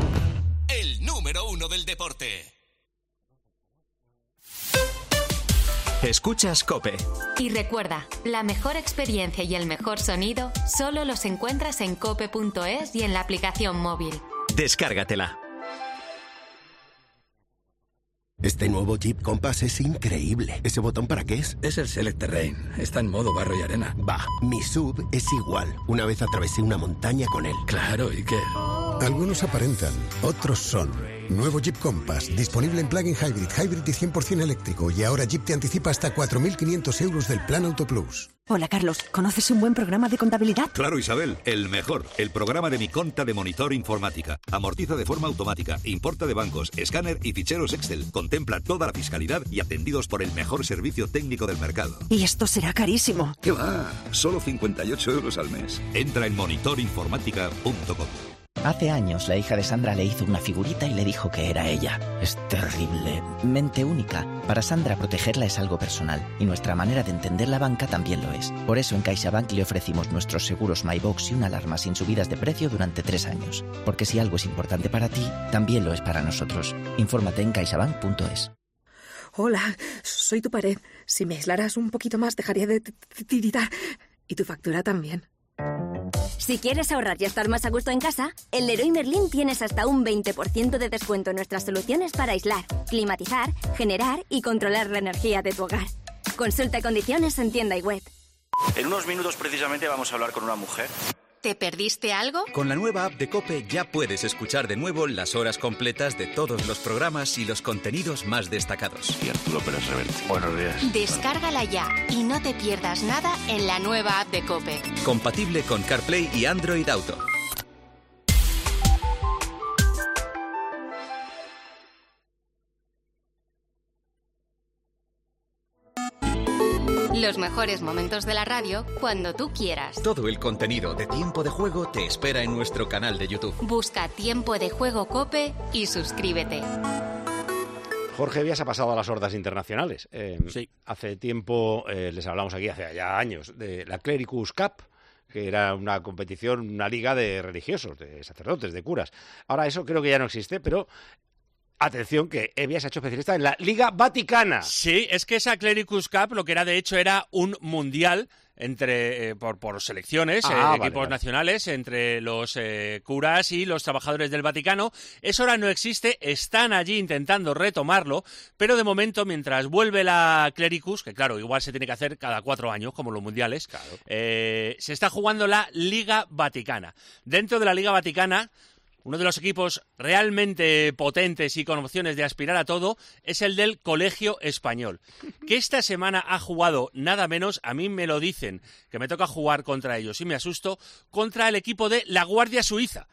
El número 1 del deporte. Escuchas COPE. Y recuerda, la mejor experiencia y el mejor sonido solo los encuentras en cope.es y en la aplicación móvil. Descárgatela. Este nuevo Jeep Compass es increíble. ¿Ese botón para qué es? Es el Select Terrain. Está en modo barro y arena. Bah, mi SUV es igual. Una vez atravesé una montaña con él. Claro, ¿y qué? Algunos aparentan, otros son. Nuevo Jeep Compass, disponible en plug-in hybrid y 100% eléctrico. Y ahora Jeep te anticipa hasta 4.500 euros del Plan Auto Plus. Hola, Carlos. ¿Conoces un buen programa de contabilidad? Claro, Isabel. El mejor. El programa de Mi Conta de Monitor Informática. Amortiza de forma automática, importa de bancos, escáner y ficheros Excel. Contempla toda la fiscalidad y atendidos por el mejor servicio técnico del mercado. Y esto será carísimo. ¿Qué va? Solo 58 euros al mes. Entra en monitorinformática.com. Hace años la hija de Sandra le hizo una figurita y le dijo que era ella. Es terrible. Mente única. Para Sandra protegerla es algo personal y nuestra manera de entender la banca también lo es. Por eso en CaixaBank le ofrecimos nuestros seguros MyBox y una alarma sin subidas de precio durante 3 años. Porque si algo es importante para ti, también lo es para nosotros. Infórmate en caixabank.es. Hola, soy tu pared. Si me aislaras un poquito más, dejaría de tiritar. Y tu factura también. Si quieres ahorrar y estar más a gusto en casa, en Leroy Merlin tienes hasta un 20% de descuento en nuestras soluciones para aislar, climatizar, generar y controlar la energía de tu hogar. Consulta condiciones en tienda y web. En unos minutos precisamente vamos a hablar con una mujer. ¿Te perdiste algo? Con la nueva app de COPE ya puedes escuchar de nuevo las horas completas de todos los programas y los contenidos más destacados. Y Arturo Pérez Reverte. Buenos días. Descárgala ya y no te pierdas nada en la nueva app de COPE. Compatible con CarPlay y Android Auto. Los mejores momentos de la radio cuando tú quieras. Todo el contenido de Tiempo de Juego te espera en nuestro canal de YouTube. Busca Tiempo de Juego COPE y suscríbete. Jorge Vías ha pasado a las hordas internacionales. Sí. Hace tiempo les hablamos aquí, hace ya años, de la Clericus Cup, que era una competición, una liga de religiosos, de sacerdotes, de curas. Ahora eso creo que ya no existe, pero... Atención, que Evia se ha hecho especialista en la Liga Vaticana. Sí, es que esa Clericus Cup lo que era de hecho era un mundial entre por selecciones, equipos nacionales, entre los curas y los trabajadores del Vaticano. Eso ahora no existe, están allí intentando retomarlo, pero de momento, mientras vuelve la Clericus, que claro, igual se tiene que hacer cada 4 años, como los mundiales, claro. Se está jugando la Liga Vaticana. Dentro de la Liga Vaticana, uno de los equipos realmente potentes y con opciones de aspirar a todo es el del Colegio Español, que esta semana ha jugado nada menos, a mí me lo dicen, que me toca jugar contra ellos y me asusto, contra el equipo de la Guardia Suiza.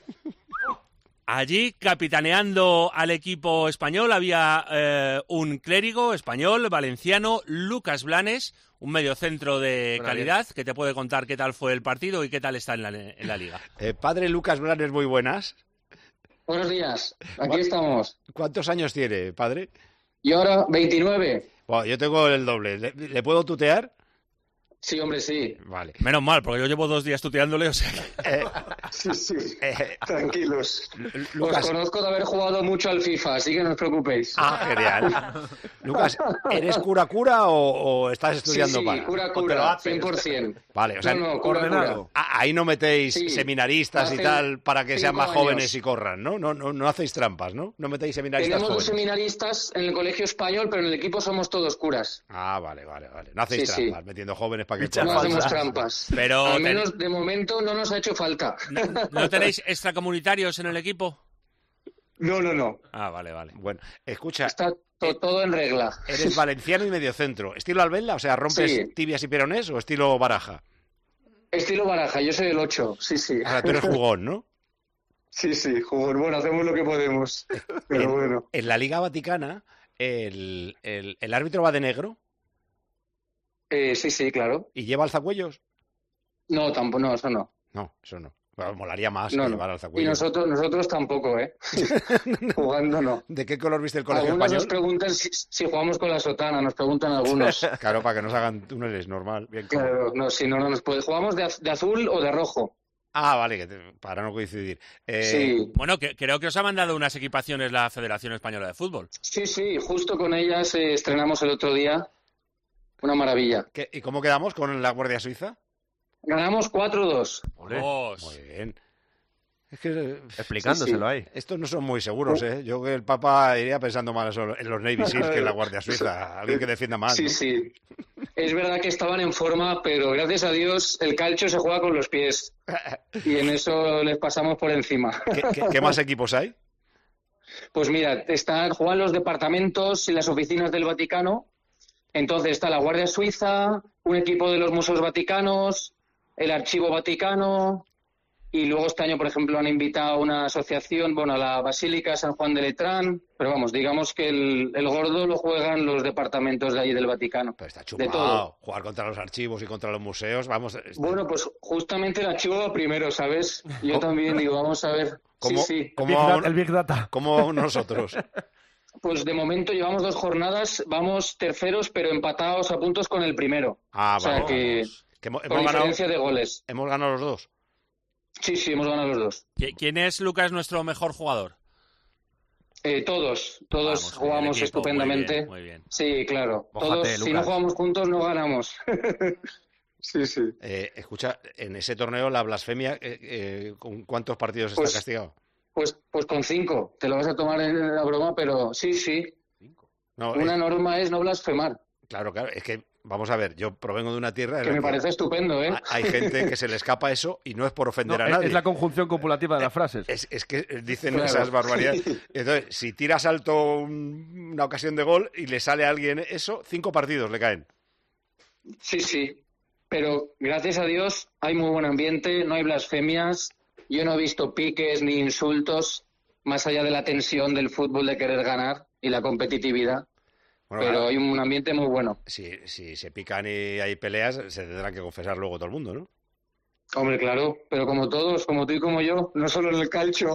Allí, capitaneando al equipo español, había un clérigo español, valenciano, Lucas Blanes, un mediocentro de calidad, que te puede contar qué tal fue el partido y qué tal está en la liga. Padre Lucas Blanes, muy buenas. Buenos días, aquí estamos. ¿Cuántos años tiene, padre? Y ahora 29. Bueno, yo tengo el doble. ¿Le puedo tutear? Sí, hombre, sí. Vale. Menos mal, porque yo llevo 2 días tuteándole, o sea que... Sí. Tranquilos. Lucas... Os conozco de haber jugado mucho al FIFA, así que no os preocupéis. Ah, genial. Lucas, ¿eres cura o estás estudiando para? Sí, cura, 100%. Vale, o sea, cura. Ahí no metéis seminaristas y tal para que sean más jóvenes y corran, ¿no? No hacéis trampas, ¿no? No metéis seminaristas Tenemos jóvenes. 2 seminaristas en el Colegio Español, pero en el equipo somos todos curas. Ah, vale. No hacéis trampas metiendo jóvenes para que... No hacemos trampas. Pero al menos de momento no nos ha hecho falta. ¿No tenéis extracomunitarios en el equipo? No. Ah, vale. Bueno, escucha... Está todo en regla. Eres valenciano y mediocentro. ¿Estilo Albelda? O sea, ¿rompes tibias y peronés o estilo Baraja? Estilo Baraja, yo soy el 8, sí. O sea, tú eres jugón, ¿no? Sí, jugón. Bueno, hacemos lo que podemos. Pero bueno. En la Liga Vaticana, ¿el árbitro va de negro? Sí, claro. ¿Y lleva alzacuellos? No, tampoco, no, eso no. No, eso no. Bueno, molaría más no, llevar alzacuellos. Y nosotros tampoco, ¿eh? Jugando no. ¿De qué color viste el Colegio Algunos Español? Nos preguntan si jugamos con la sotana, nos preguntan algunos. Claro, para que nos hagan túneles, normal. Bien, claro, no, si no nos puede. Jugamos de azul o de rojo. Ah, vale, para no coincidir. Sí. Bueno, creo que os ha mandado unas equipaciones la Federación Española de Fútbol. Sí, justo con ellas estrenamos el otro día. Una maravilla. ¿Y cómo quedamos con la Guardia Suiza? Ganamos 4-2. Muy bien. Es que, explicándoselo ahí. Estos no son muy seguros, ¿eh? Yo que el Papa iría pensando más en los Navy Seals que en la Guardia Suiza. Alguien que defienda más. Sí, ¿no? sí. Es verdad que estaban en forma, pero gracias a Dios el calcio se juega con los pies. Y en eso les pasamos por encima. ¿Qué más equipos hay? Pues mira, juegan los departamentos y las oficinas del Vaticano. Entonces está la Guardia Suiza, un equipo de los Museos Vaticanos, el Archivo Vaticano. Y luego este año, por ejemplo, han invitado a una asociación, a la Basílica San Juan de Letrán, pero vamos, digamos que el gordo lo juegan los departamentos de allí del Vaticano. Pero está chupado, de todo. Jugar contra los archivos y contra los museos, vamos... Bueno, pues justamente el archivo va primero, ¿sabes? Yo también digo, vamos a ver... Sí. El Big Data. Como nosotros. Pues de momento llevamos 2 jornadas, vamos terceros, pero empatados a puntos con el primero. O sea que hemos por diferencia de goles. ¿Hemos ganado los 2? Sí, hemos ganado los 2. ¿Quién es, Lucas, nuestro mejor jugador? Todos jugamos estupendamente. Muy bien. Sí, claro. Mójate, todos, Lucas. si no jugamos juntos, no ganamos. Sí. Escucha, en ese torneo la blasfemia, ¿con cuántos partidos está castigado? Pues con 5. Te lo vas a tomar en la broma, pero sí. 5. No, una norma es no blasfemar. Claro, es que, vamos a ver, yo provengo de una tierra... Que me parece estupendo, ¿eh? Hay gente que se le escapa eso y no es por ofender a nadie. Es la conjunción copulativa de las frases. Es que dicen esas barbaridades. Entonces, si tiras alto una ocasión de gol y le sale a alguien eso, 5 partidos le caen. Sí. Pero gracias a Dios hay muy buen ambiente, no hay blasfemias. Yo no he visto piques ni insultos, más allá de la tensión del fútbol de querer ganar y la competitividad. Bueno, pero hay un ambiente muy bueno. Si se pican y hay peleas, se tendrán que confesar luego todo el mundo, ¿no? Hombre, claro, pero como todos, como tú y como yo, no solo en el calcio.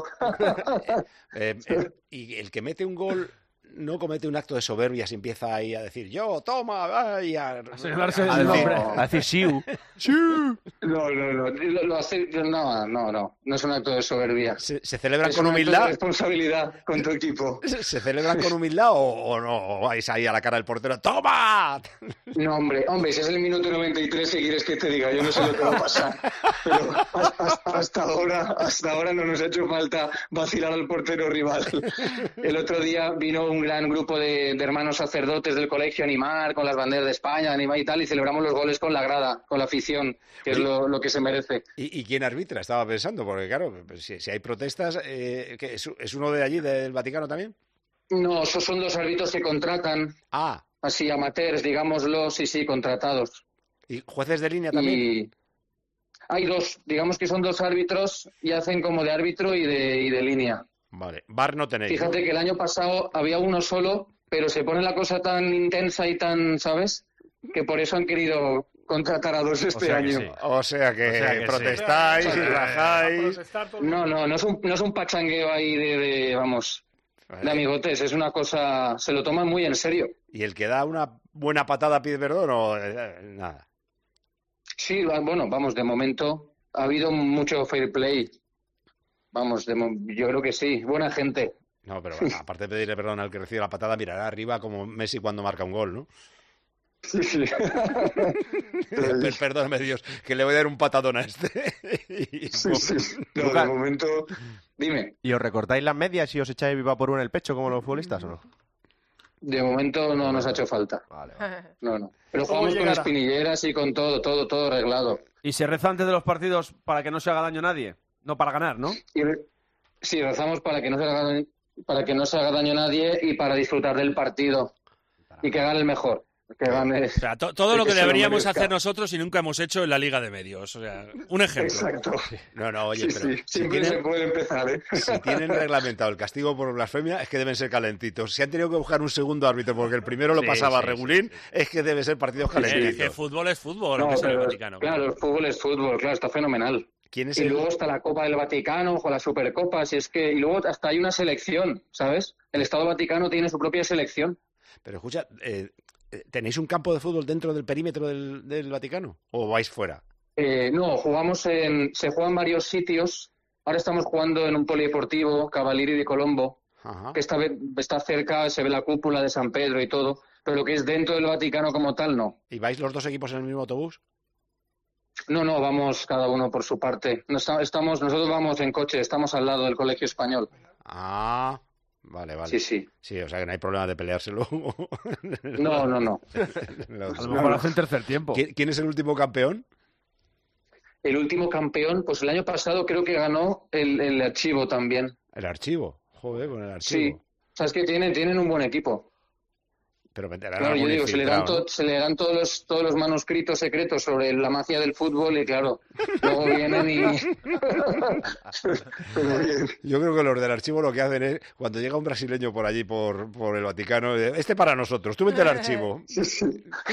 Y el que mete un gol no comete un acto de soberbia si empieza ahí a decir yo, toma, y a señalarse el nombre, a decir siu. No, lo hace, no es un acto de soberbia. ¿Se celebran con humildad? Es responsabilidad con tu equipo. ¿Se celebran con humildad o no? ¿O vais ahí a la cara del portero? ¡Toma! No, hombre, si es el minuto 93, ¿qué quieres que te diga? Yo no sé lo que va a pasar. Pero hasta ahora no nos ha hecho falta vacilar al portero rival. El otro día vino un gran grupo de hermanos sacerdotes del colegio a animar con las banderas de España, animar y tal, y celebramos los goles con la grada, con la afición, que es lo que se merece. ¿Y quién arbitra? Estaba pensando, porque claro, si hay protestas, ¿qué, ¿es uno de allí, del Vaticano también? No, esos son 2 árbitros que contratan, así amateurs, digámoslo, sí, contratados. ¿Y jueces de línea también? Y hay 2, digamos que son 2 árbitros y hacen como de árbitro y de línea. Vale, VAR no tenéis. Fíjate, ¿no? Que el año pasado había uno solo, pero se pone la cosa tan intensa y tan, ¿sabes? Que por eso han querido contratar a 2 este año. Sí. O sea que protestáis y rajáis. No es un pachangueo ahí de amigotes, es una cosa, se lo toman muy en serio. ¿Y el que da una buena patada pide perdón o nada? Sí, bueno, de momento ha habido mucho fair play. Yo creo que sí, buena gente. No, pero bueno, aparte de pedirle perdón al que recibe la patada, mirará arriba como Messi cuando marca un gol, ¿no? Sí. Perdóname, Dios, que le voy a dar un patadón a este. Sí. No, de momento, dime. ¿Y os recortáis las medias y os echáis viva por una en el pecho como los futbolistas o no? De momento no nos ha hecho falta. Vale. No. Pero jugamos con espinilleras y con todo arreglado. ¿Y se reza antes de los partidos para que no se haga daño a nadie? No para ganar, ¿no? Sí, rezamos para que no se haga daño a nadie y para disfrutar del partido y que gane el mejor. Que gane, o sea, todo lo que deberíamos hacer nosotros y nunca hemos hecho en la Liga de Medios. O sea, un ejemplo. Exacto. No, oye, pero siempre se puede empezar, ¿eh? Si tienen reglamentado el castigo por blasfemia, es que deben ser calentitos. Si han tenido que buscar un segundo árbitro porque el primero lo pasaba regulín, es que debe ser partidos calentitos. Es que fútbol es fútbol, no, es el Vaticano. Claro, el fútbol es fútbol, claro, está fenomenal. Y luego está la Copa del Vaticano o la Supercopa, y luego hasta hay una selección, ¿sabes? El Estado Vaticano tiene su propia selección. Pero escucha, ¿tenéis un campo de fútbol dentro del perímetro del Vaticano o vais fuera? No, se juega en varios sitios. Ahora estamos jugando en un polideportivo, Cavalieri di Colombo, que está cerca, se ve la cúpula de San Pedro y todo, pero lo que es dentro del Vaticano como tal, no. ¿Y vais los 2 equipos en el mismo autobús? No, vamos cada uno por su parte. Nosotros vamos en coche, estamos al lado del Colegio Español. Ah, vale. Sí. Sí, o sea que no hay problema de pelearse luego. No. A lo mejor hace el tercer tiempo. ¿Quién es el último campeón? El último campeón, pues el año pasado creo que ganó el Archivo también. ¿El Archivo? Joder, con el Archivo. Sí, o sea, es que tienen un buen equipo. Pero claro, yo digo, se le dan todos los manuscritos secretos sobre la magia del fútbol y claro, luego vienen y... Yo creo que los del Archivo lo que hacen es, cuando llega un brasileño por allí, por el Vaticano, para nosotros, tú vete al Archivo. Sí.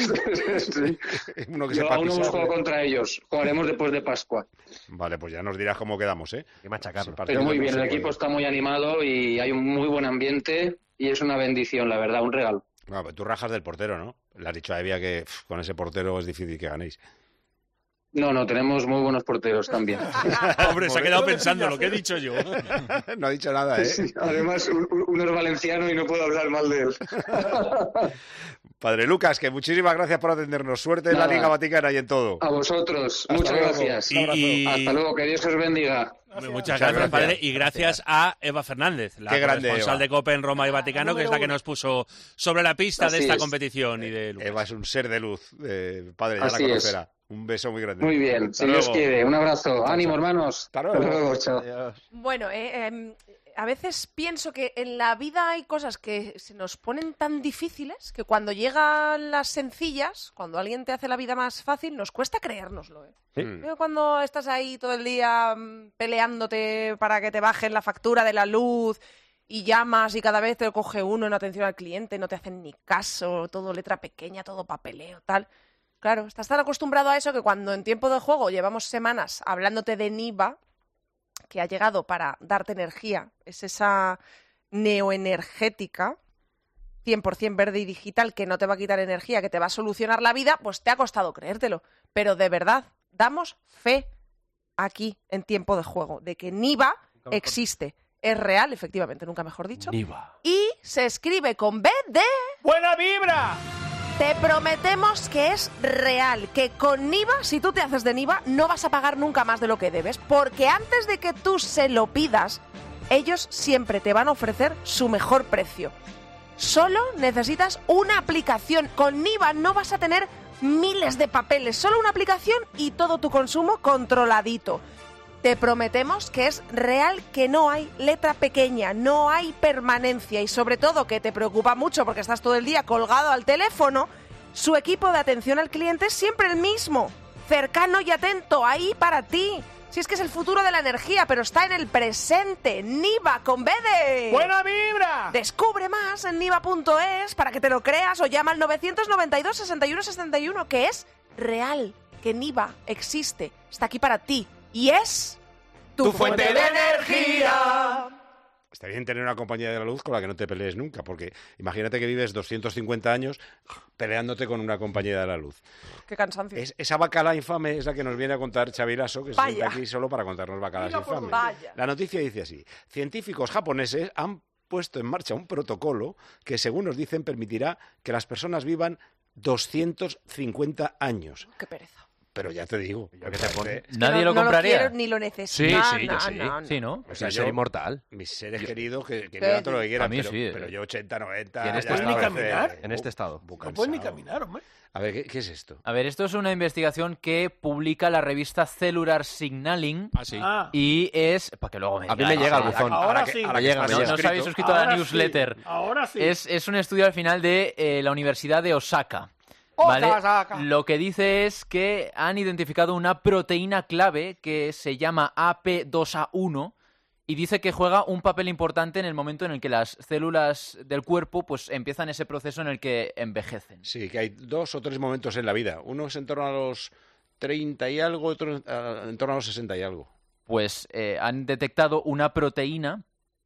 Uno que Yo sepa aún no hemos pisar, jugado contra ellos, jugaremos después de Pascua. Vale, pues ya nos dirás cómo quedamos, ¿eh? Hay que machacarlo. Pero muy bien, el equipo está muy animado y hay un muy buen ambiente y es una bendición, la verdad, un regalo. No, pero tú rajas del portero, ¿no? Le has dicho a Evia que con ese portero es difícil que ganéis. No, tenemos muy buenos porteros también. Hombre, se ha quedado pensando lo que he dicho yo. No ha dicho nada, ¿eh? Sí, además, uno es valenciano y no puedo hablar mal de él. Padre Lucas, que muchísimas gracias por atendernos. Suerte en la Liga Vaticana y en todo. A vosotros, muchas gracias. Hasta luego, que Dios os bendiga. Muchas gracias, padre, y gracias a Eva Fernández, la corresponsal de COPE en Roma y Vaticano, que es la que nos puso sobre la pista de esta competición. Eva es un ser de luz, padre, ya la conocerá. Un beso muy grande. Muy bien, si Dios quiere. Un abrazo. Ánimo, hermanos. Hasta luego. Chao. Bueno, a veces pienso que en la vida hay cosas que se nos ponen tan difíciles que cuando llegan las sencillas, cuando alguien te hace la vida más fácil, nos cuesta creérnoslo. ¿Sí? Cuando estás ahí todo el día peleándote para que te bajen la factura de la luz y llamas y cada vez te coge uno en atención al cliente, no te hacen ni caso, todo letra pequeña, todo papeleo, tal. Claro, estás tan acostumbrado a eso que cuando en tiempo de juego llevamos semanas hablándote de Niva, que ha llegado para darte energía, es esa neoenergética 100% verde y digital que no te va a quitar energía, que te va a solucionar la vida, pues te ha costado creértelo. Pero de verdad, damos fe aquí en tiempo de juego de que Niva existe. Es real, efectivamente, nunca mejor dicho. Niva. Y se escribe con B de... ¡Buena vibra! Te prometemos que es real, que con Niva, si tú te haces de Niva, no vas a pagar nunca más de lo que debes, porque antes de que tú se lo pidas, ellos siempre te van a ofrecer su mejor precio. Solo necesitas una aplicación. Con Niva no vas a tener miles de papeles, solo una aplicación y todo tu consumo controladito. Te prometemos que es real, que no hay letra pequeña, no hay permanencia y sobre todo que te preocupa mucho porque estás todo el día colgado al teléfono, su equipo de atención al cliente es siempre el mismo, cercano y atento, ahí para ti. Si es que es el futuro de la energía, pero está en el presente. Niva con B de... ¡Buena vibra! Descubre más en niva.es para que te lo creas o llama al 992 61 61, que es real, que Niva existe, está aquí para ti. Y es tu fuente de energía. Está bien tener una compañía de la luz con la que no te pelees nunca, porque imagínate que vives 250 años peleándote con una compañía de la luz. Qué cansancio. Esa bacala infame es la que nos viene a contar Xavi Lasso, que se sienta aquí solo para contarnos bacalas infames. Vaya. La noticia dice así: científicos japoneses han puesto en marcha un protocolo que, según nos dicen, permitirá que las personas vivan 250 años. Qué pereza. Pero ya te digo, nadie lo compraría. No lo quiero ni lo necesito. Sí, ¿no? O sea, ser inmortal. Mis seres queridos que vivan todo lo que quieran, pero yo 80, 90... ¿Y en este ni caminar? En este estado. No puedes ni caminar, hombre. A ver, ¿qué es esto? A ver, esto es una investigación que publica la revista Cellular Signaling. Y es... Para que luego me a mí me llega el buzón. Ahora sí. Me llega. No os habéis suscrito a la newsletter. Ahora sí. Es un estudio al final de la Universidad de Osaka. ¿Vale? Lo que dice es que han identificado una proteína clave que se llama AP2A1 y dice que juega un papel importante en el momento en el que las células del cuerpo pues empiezan ese proceso en el que envejecen. Sí, que hay 2 o 3 momentos en la vida. Uno es en torno a los 30 y algo, otro en torno a los 60 y algo. Pues han detectado una proteína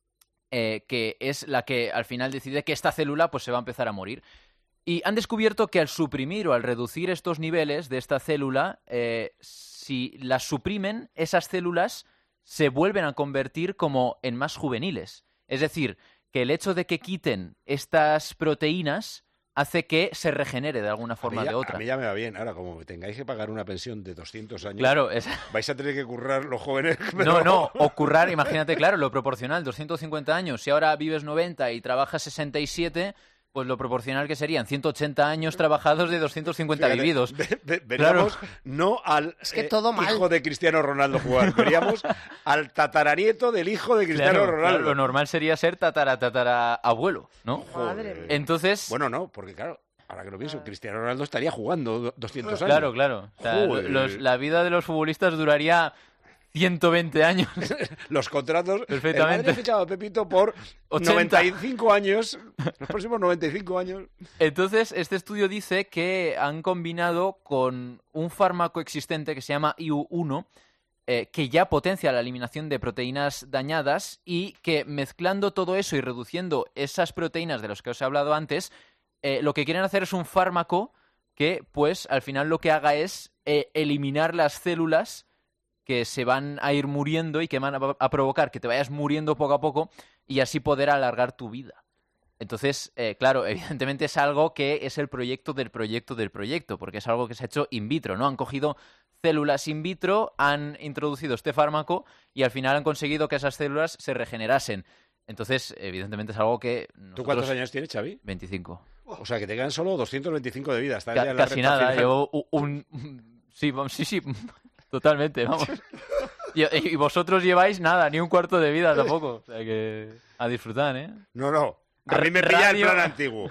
que es la que al final decide que esta célula pues se va a empezar a morir. Y han descubierto que al suprimir o al reducir estos niveles de esta célula, si las suprimen, esas células se vuelven a convertir como en más juveniles. Es decir, que el hecho de que quiten estas proteínas hace que se regenere de alguna forma o de otra. A mí ya me va bien. Ahora, como tengáis que pagar una pensión de 200 años, claro, vais a tener que currar los jóvenes. Pero... No, o currar, imagínate, claro, lo proporcional, 250 años. Si ahora vives 90 y trabajas 67... pues lo proporcional que serían 180 años trabajados de 250 vividos. Veríamos no al hijo de Cristiano Ronaldo jugar, veríamos al tataranieto del hijo de Cristiano Ronaldo. Claro, lo normal sería ser tatara-abuelo, ¿no? Madre. Entonces... Bueno, no, porque claro, ahora que lo pienso, Cristiano Ronaldo estaría jugando 200 años. Claro. O sea, la vida de los futbolistas duraría 120 años. Los contratos. Perfectamente. El Madrid ha fichado a Pepito por 80. 95 años. Los próximos 95 años. Entonces, este estudio dice que han combinado con un fármaco existente que se llama IU-1, que ya potencia la eliminación de proteínas dañadas y que mezclando todo eso y reduciendo esas proteínas de las que os he hablado antes, lo que quieren hacer es un fármaco que, pues, al final lo que haga es eliminar las células que se van a ir muriendo y que van a provocar que te vayas muriendo poco a poco y así poder alargar tu vida. Entonces, claro, evidentemente es algo que es el proyecto del proyecto, porque es algo que se ha hecho in vitro, ¿no? Han cogido células in vitro, han introducido este fármaco y al final han conseguido que esas células se regenerasen. Entonces, evidentemente es algo que... ¿Tú cuántos años tienes, Xavi? 25. O sea, que te quedan solo 225 de vida. Estás ya en la casi nada, final. llevo sí. Totalmente, vamos. Y vosotros lleváis nada, ni un cuarto de vida tampoco. O sea que a disfrutar, ¿eh? No. A mí me pilla el plan antiguo.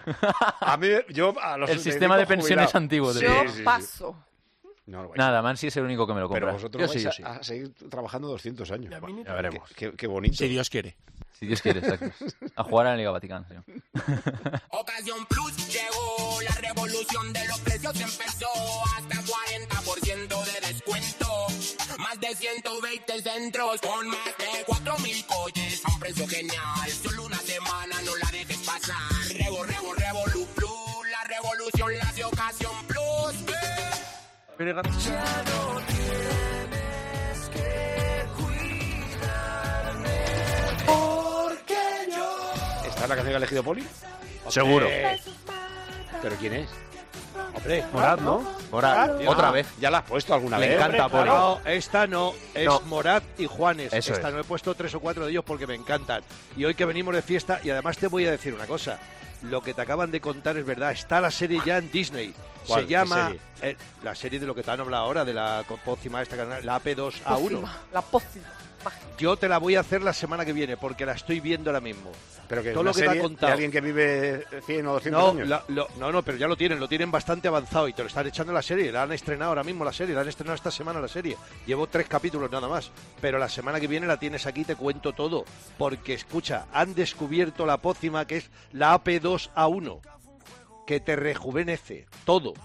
El sistema de pensiones jubilado. antiguo. Yo paso. No, nada, Mansi es el único que me lo compra. Pero vosotros yo vais sí. a seguir trabajando 200 años. Ya veremos. Qué bonito. Si Dios quiere. Si Dios quiere, exacto. A jugar a la Liga Vaticana. Sí. Ocasión Plus llegó, la revolución de los precios empezó, hasta 40% de descuento, más de 120 centros, con más de 4.000 coches, a un precio genial, solo una semana, no la dejes pasar, Revolu Plus, la revolución la de Ocasión Plus, Ya no tienes que cuidarme, porque yo... ¿Está la canción que ha elegido Poli? Seguro. ¿Pero quién es? Hombre, Morat, ¿no? Morat, otra vez. ¿Ya la has puesto alguna Le vez? encanta, Poli. No, esta no, es No. Morat y Juanes. Eso Esta es. no he puesto 3 o 4 de ellos porque me encantan. Y hoy que venimos de fiesta, y además te voy a decir una cosa. Lo que te acaban de contar es verdad. Está la serie ya en Disney. ¿Cuál? Se llama... ¿Qué serie? la serie de lo que te han hablado ahora, de la pócima esta, la AP2A1. La pócima. Yo te la voy a hacer la semana que viene porque la estoy viendo ahora mismo. Pero que todo una lo que te serie ha contado. de alguien que vive 100 o 200 No, años. no, pero ya lo tienen bastante avanzado y te lo están echando en la serie. La han estrenado ahora mismo la serie, la han estrenado esta semana la serie. Llevo 3 capítulos nada más, pero la semana que viene la tienes aquí, te cuento todo. Porque, escucha, han descubierto la pócima que es la AP2A1, que te rejuvenece todo.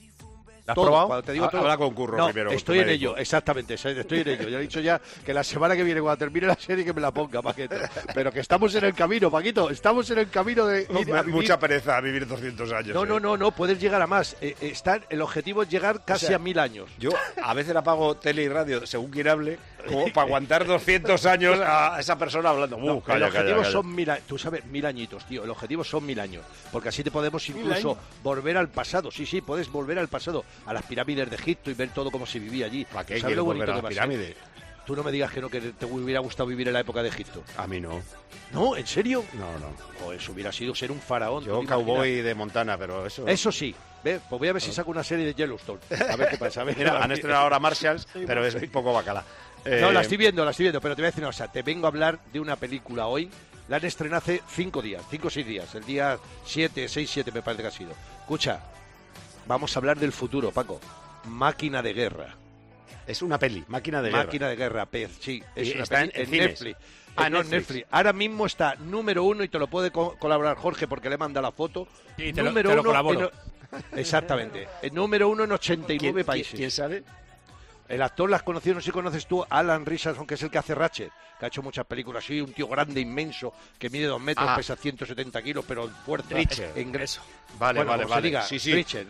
¿La has Todo. probado? Cuando te digo todo, Habla con Curro no, primero. estoy en ello, exactamente, estoy en ello. Ya he dicho ya que la semana que viene, cuando termine la serie, que me la ponga, Paquito. Pero que estamos en el camino, Paquito, estamos en el camino de ir a vivir. Mucha pereza a vivir 200 años. No, puedes llegar a más. El objetivo es llegar casi a 1000 años. Yo a veces apago tele y radio, según quien hable, como para aguantar 200 años a esa persona hablando. No, el objetivo son 1000 años. Tú sabes, 1000 añitos, tío. El objetivo son 1000 años. Porque así te podemos incluso volver al pasado. Sí, puedes volver al pasado. A las pirámides de Egipto y ver todo cómo se vivía allí. ¿Para qué ¿Sabes lo bonito volver a que la va a ser? pirámide? Tú no me digas que no, que te hubiera gustado vivir en la época de Egipto. A mí no. ¿No? ¿En serio? No. Pues eso hubiera sido ser un faraón. Yo cowboy de Montana, pero eso... Eso sí. ¿Ve? Pues voy a ver si saco una serie de Yellowstone. A ver qué pasa. Mira, han estrenado ahora Marshalls, pero es un poco bacala. No, la estoy viendo, pero te voy a decir una cosa. Te vengo a hablar de una película hoy. La han estrenado hace 5 o 6 días. El día 6-7 me parece que ha sido. Escucha, vamos a hablar del futuro, Paco. Máquina de guerra. Es una peli, Máquina de guerra, pez, sí. Es una está peli en Netflix. No, en Netflix. Ahora mismo está número 1 y te lo puede colaborar Jorge porque le manda la foto. Sí, te número lo colaboro. Exactamente. El número 1 en 89 países. ¿Quién sabe? El actor las conoció, no sé si conoces tú, Alan Richardson, que es el que hace Ratchet, que ha hecho muchas películas así, un tío grande, inmenso, que mide 2 metros, pesa 170 kilos, pero fuerte. Richard. Eso. Vale. Diga, sí. Richard.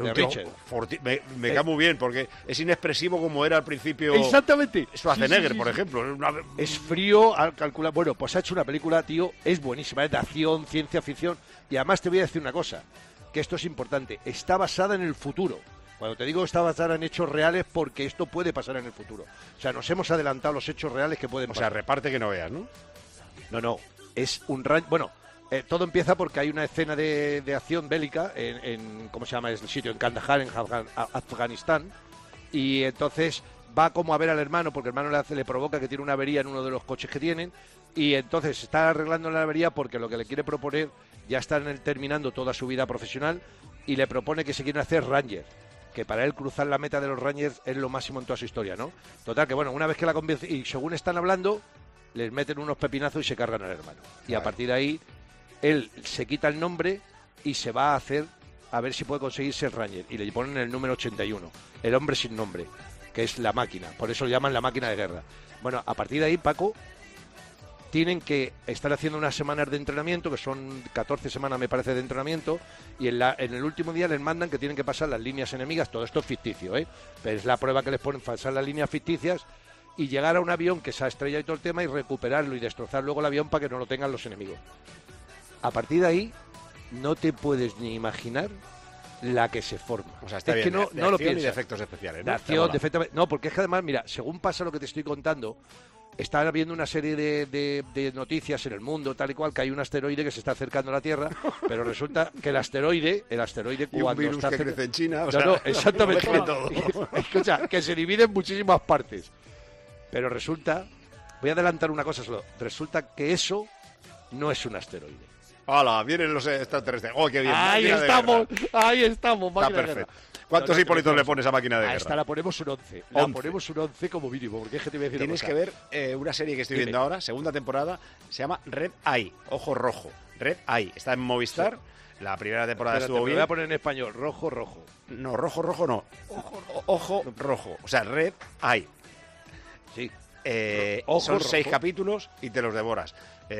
Me cae muy bien, porque es inexpresivo como era al principio. Exactamente. Schwarzenegger, por ejemplo. Es frío al calcular. Bueno, pues ha hecho una película, tío, es buenísima, es de acción, ciencia ficción. Y además te voy a decir una cosa. que esto es importante, está basada en el futuro. Cuando te digo está basada en hechos reales, porque esto puede pasar en el futuro. O sea, nos hemos adelantado a los hechos reales que pueden pasar. O sea, reparte que no veas, ¿no? No, es un rancho... Bueno, todo empieza porque hay una escena de acción bélica en ¿cómo se llama el sitio? En Kandahar, en Afganistán, y entonces va como a ver al hermano, porque el hermano le provoca que tiene una avería en uno de los coches que tienen, y entonces está arreglando la avería porque lo que le quiere proponer, ya están terminando toda su vida profesional, y le propone que se quieren hacer Rangers, que para él cruzar la meta de los Rangers es lo máximo en toda su historia, ¿no? Total, que bueno, una vez que la convence, y según están hablando, les meten unos pepinazos y se cargan al hermano. Y a partir de ahí, él se quita el nombre y se va a hacer, a ver si puede conseguir ser Ranger. Y le ponen el número 81, el hombre sin nombre, que es la máquina. Por eso lo llaman la máquina de guerra. Bueno, a partir de ahí, Paco, tienen que estar haciendo unas semanas de entrenamiento, que son 14 semanas, me parece, de entrenamiento, y en el último día les mandan que tienen que pasar las líneas enemigas. Todo esto es ficticio, ¿eh? Pero es la prueba que les ponen, pasar las líneas ficticias y llegar a un avión que se ha estrellado y todo el tema, y recuperarlo y destrozar luego el avión para que no lo tengan los enemigos. A partir de ahí, no te puedes ni imaginar la que se forma. O sea, está es bien, que no lo piensas. Y de efectos especiales, ¿no? De acción, de efectos... No, porque es que además, mira, según pasa lo que te estoy contando, está habiendo una serie de noticias en el mundo, tal y cual, que hay un asteroide que se está acercando a la Tierra, pero resulta que el asteroide y un virus que crece en China, o sea, no, exactamente. Todo. Escucha, que se divide en muchísimas partes. Pero resulta, voy a adelantar una cosa solo, resulta que eso no es un asteroide. ¡Hala! Vienen los extraterrestres. ¡Oh, qué bien! Ahí estamos, Está perfecto. ¿Cuántos Hipólitos le pones a máquina de guerra? A esta la ponemos un 11. La ponemos un 11 como mínimo, porque es que te voy a decir Tienes que ver una serie que estoy viendo ahora, segunda temporada, se llama Red Eye, Ojo Rojo. Red Eye, está en Movistar. Sí. La primera temporada estuvo bien. Lo voy a poner en español, rojo. No, rojo no. Ojo rojo. O sea, Red Eye. Sí. Son 6 capítulos y te los devoras.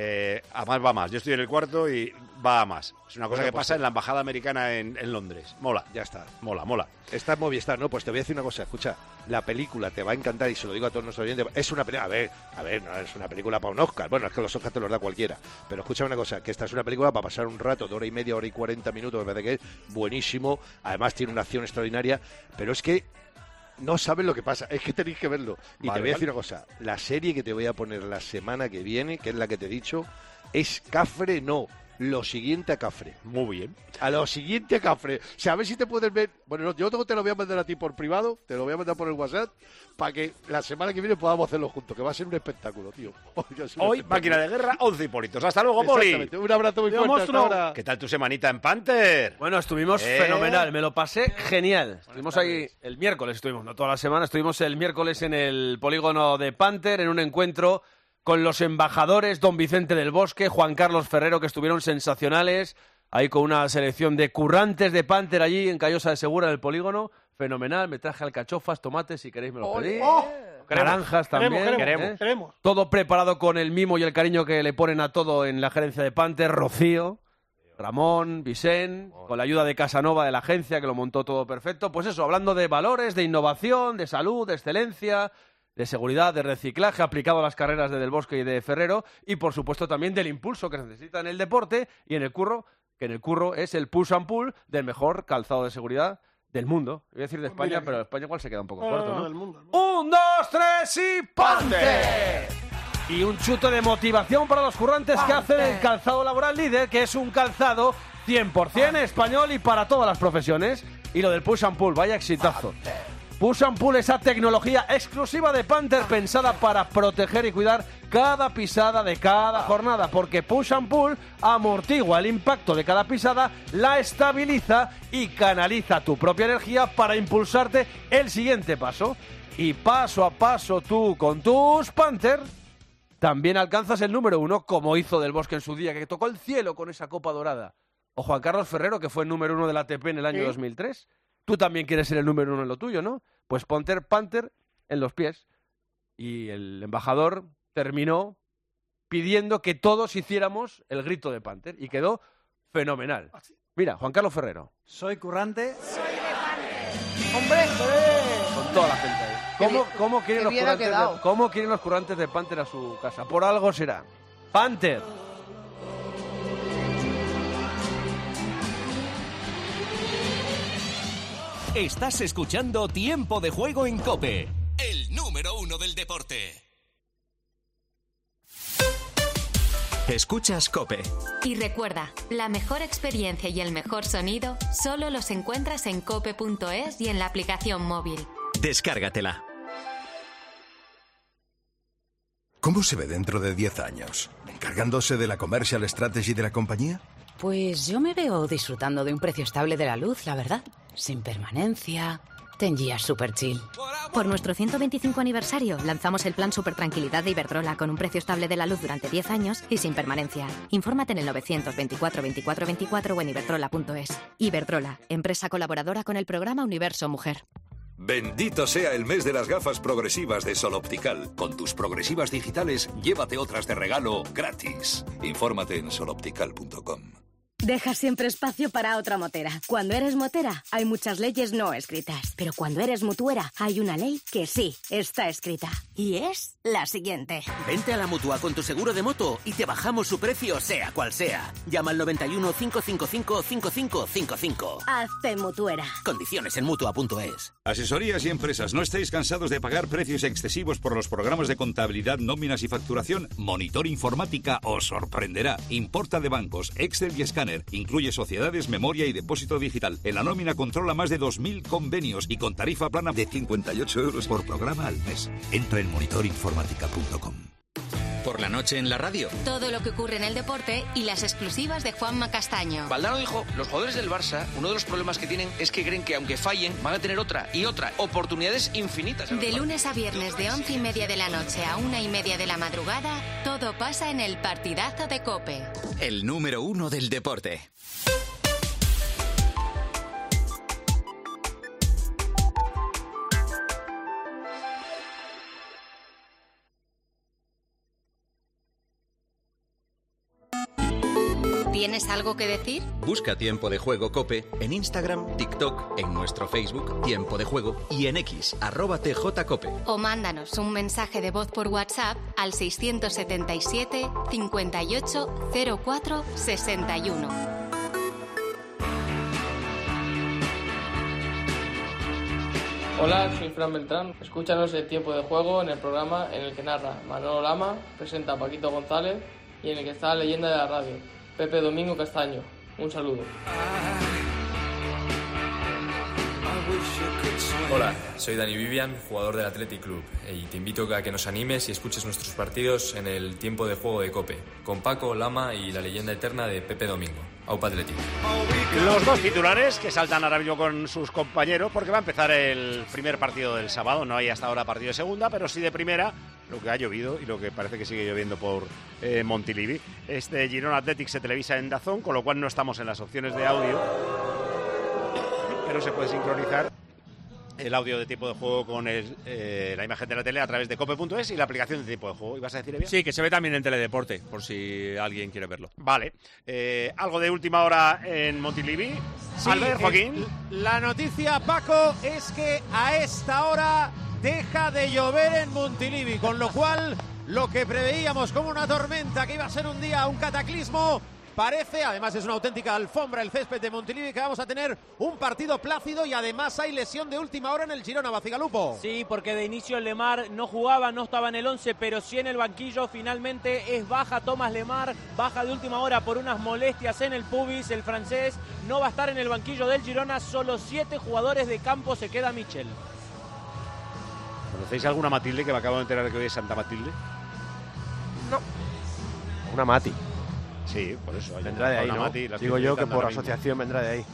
A más va más. Yo estoy en el cuarto y va a más. Es una cosa que pasa en la embajada americana en Londres. Mola. Ya está. Mola. Está en Movistar, ¿no? Pues te voy a decir una cosa. Escucha, la película te va a encantar y se lo digo a todos nuestros oyentes. Es una película... A ver, no es una película para un Oscar. Bueno, es que los Oscars te los da cualquiera. Pero escucha una cosa, que esta es una película para pasar un rato de hora y media, hora y 40 minutos. Me parece que es buenísimo. Además tiene una acción extraordinaria. Pero es que no sabes lo que pasa, es que tenéis que verlo. Y te voy a decir una cosa, la serie que te voy a poner la semana que viene, que es la que te he dicho, es Cafre, no, lo siguiente a Cafre. Muy bien. A lo siguiente a Cafre. O sea, a ver si te puedes ver... Bueno, yo te lo voy a mandar a ti por privado, te lo voy a mandar por el WhatsApp, para que la semana que viene podamos hacerlo juntos, que va a ser un espectáculo, tío. Hoy, máquina de guerra, 11 Hipólitos. Hasta luego, Poli. Un abrazo muy fuerte hasta ahora. ¿Qué tal tu semanita en Panther? Bueno, estuvimos fenomenal, me lo pasé genial. Estuvimos ahí el miércoles, no toda la semana, estuvimos el miércoles en el polígono de Panther, en un encuentro con los embajadores Don Vicente del Bosque, Juan Carlos Ferrero, que estuvieron sensacionales, ahí con una selección de currantes de Panther allí en Callosa de Segura, en el polígono. Fenomenal, me traje alcachofas, tomates, si queréis me los pedís. Naranjas también. Queremos. Todo preparado con el mimo y el cariño que le ponen a todo en la gerencia de Panther. Rocío, Ramón, Vicent, con la ayuda de Casanova de la agencia, que lo montó todo perfecto. Pues eso, hablando de valores, de innovación, de salud, de excelencia, de seguridad, de reciclaje aplicado a las carreras de Del Bosque y de Ferrero, y por supuesto también del impulso que se necesita en el deporte y en el curro, que en el curro es el push and pull del mejor calzado de seguridad del mundo. Voy a decir de España, pero España igual se queda un poco corto, ¿no? Del mundo. 1, 2, 3 y ¡Panther! Y un chute de motivación para los currantes que hacen el calzado laboral líder, que es un calzado 100% español y para todas las profesiones. Y lo del push and pull, vaya exitazo. Push and pull, esa tecnología exclusiva de Panther pensada para proteger y cuidar cada pisada de cada jornada, porque push and pull amortigua el impacto de cada pisada, la estabiliza y canaliza tu propia energía para impulsarte el siguiente paso. Y paso a paso tú con tus Panther también alcanzas el número 1, como hizo Del Bosque en su día, que tocó el cielo con esa copa dorada. O Juan Carlos Ferrero, que fue el número 1 de la ATP en el año 2003. Tú también quieres ser el número 1 en lo tuyo, ¿no? Pues ponte Panther en los pies. Y el embajador terminó pidiendo que todos hiciéramos el grito de Panther. Y quedó fenomenal. Mira, Juan Carlos Ferrero. Soy currante. Soy de Panther. ¡Hombre! Con toda la gente ahí. ¿Cómo quieren los currantes de Panther a su casa? Por algo será. Panther. Estás escuchando Tiempo de Juego en COPE, el número 1 del deporte. Escuchas COPE. Y recuerda, la mejor experiencia y el mejor sonido solo los encuentras en cope.es y en la aplicación móvil. Descárgatela. ¿Cómo se ve dentro de 10 años? ¿Encargándose de la commercial strategy de la compañía? Pues yo me veo disfrutando de un precio estable de la luz, la verdad. Sin permanencia. 10 years super chill. Por nuestro 125 aniversario, lanzamos el plan Super Tranquilidad de Iberdrola con un precio estable de la luz durante 10 años y sin permanencia. Infórmate en el 924 24 24 o en iberdrola.es. Iberdrola, empresa colaboradora con el programa Universo Mujer. Bendito sea el mes de las gafas progresivas de Sol Optical. Con tus progresivas digitales, llévate otras de regalo gratis. Infórmate en soloptical.com. Deja siempre espacio para otra motera. Cuando eres motera, hay muchas leyes no escritas. Pero cuando eres mutuera, hay una ley que sí está escrita. Y es la siguiente. Vente a la Mutua con tu seguro de moto y te bajamos su precio sea cual sea. Llama al 91 555 5555. Hazte mutuera. Condiciones en Mutua.es. Asesorías y empresas, ¿no estáis cansados de pagar precios excesivos por los programas de contabilidad, nóminas y facturación? Monitor Informática os sorprenderá. Importa de bancos, Excel y escáner. Incluye sociedades, memoria y depósito digital. En la nómina controla más de 2.000 convenios y con tarifa plana de 58 euros por programa al mes. Entra en monitorinformática.com. Por la noche en la radio. Todo lo que ocurre en el deporte y las exclusivas de Juanma Castaño. Valdano dijo, los jugadores del Barça, uno de los problemas que tienen es que creen que aunque fallen, van a tener otra y otra. Oportunidades infinitas. De lunes a viernes de 11:30 de la noche a 1:30 de la madrugada, todo pasa en el partidazo de COPE. El número 1 del deporte. ¿Tienes algo que decir? Busca Tiempo de Juego COPE en Instagram, TikTok, en nuestro Facebook Tiempo de Juego y en X, @TJCOPE. O mándanos un mensaje de voz por WhatsApp al 677 58 04 61. Hola, soy Fran Beltrán. Escúchanos en Tiempo de Juego en el programa en el que narra Manolo Lama, presenta a Paquito González y en el que está la leyenda de la radio, Pepe Domingo Castaño. Un saludo. Hola, soy Dani Vivian, jugador del Athletic Club, y te invito a que nos animes y escuches nuestros partidos en el Tiempo de Juego de COPE, con Paco, Lama y la leyenda eterna de Pepe Domingo. Aupa Athletic. Los dos titulares que saltan ahora mismo con sus compañeros porque va a empezar el primer partido del sábado. No hay hasta ahora partido de segunda, pero sí de primera, lo que ha llovido y lo que parece que sigue lloviendo por Montilivi. Este Girona Athletic se televisa en DAZN, con lo cual no estamos en las opciones de audio, pero se puede sincronizar el audio de Tiempo de Juego con la imagen de la tele a través de cope.es y la aplicación de Tiempo de Juego. ¿Ibas a decir, Evia? Sí, que se ve también en Teledeporte, por si alguien quiere verlo. Vale. Algo de última hora en Montilivi. Sí, Albert, Joaquín. La noticia, Paco, es que a esta hora deja de llover en Montilivi, con lo cual lo que preveíamos como una tormenta, que iba a ser un día, un cataclismo, parece, además es una auténtica alfombra el césped de Montilivi, que vamos a tener un partido plácido y además hay lesión de última hora en el Girona, Bacigalupo. Sí, porque de inicio el Lemar no jugaba, no estaba en el 11, pero sí en el banquillo. Finalmente es baja Thomas Lemar, baja de última hora por unas molestias en el pubis. El francés no va a estar en el banquillo del Girona, solo 7 jugadores de campo, se queda Michel. ¿Conocéis alguna Matilde, que me acabo de enterar de que hoy es Santa Matilde? No. Una Mati. Sí, por eso. Vendrá de ahí, ¿no? Mati, digo yo que por asociación vendrá de ahí.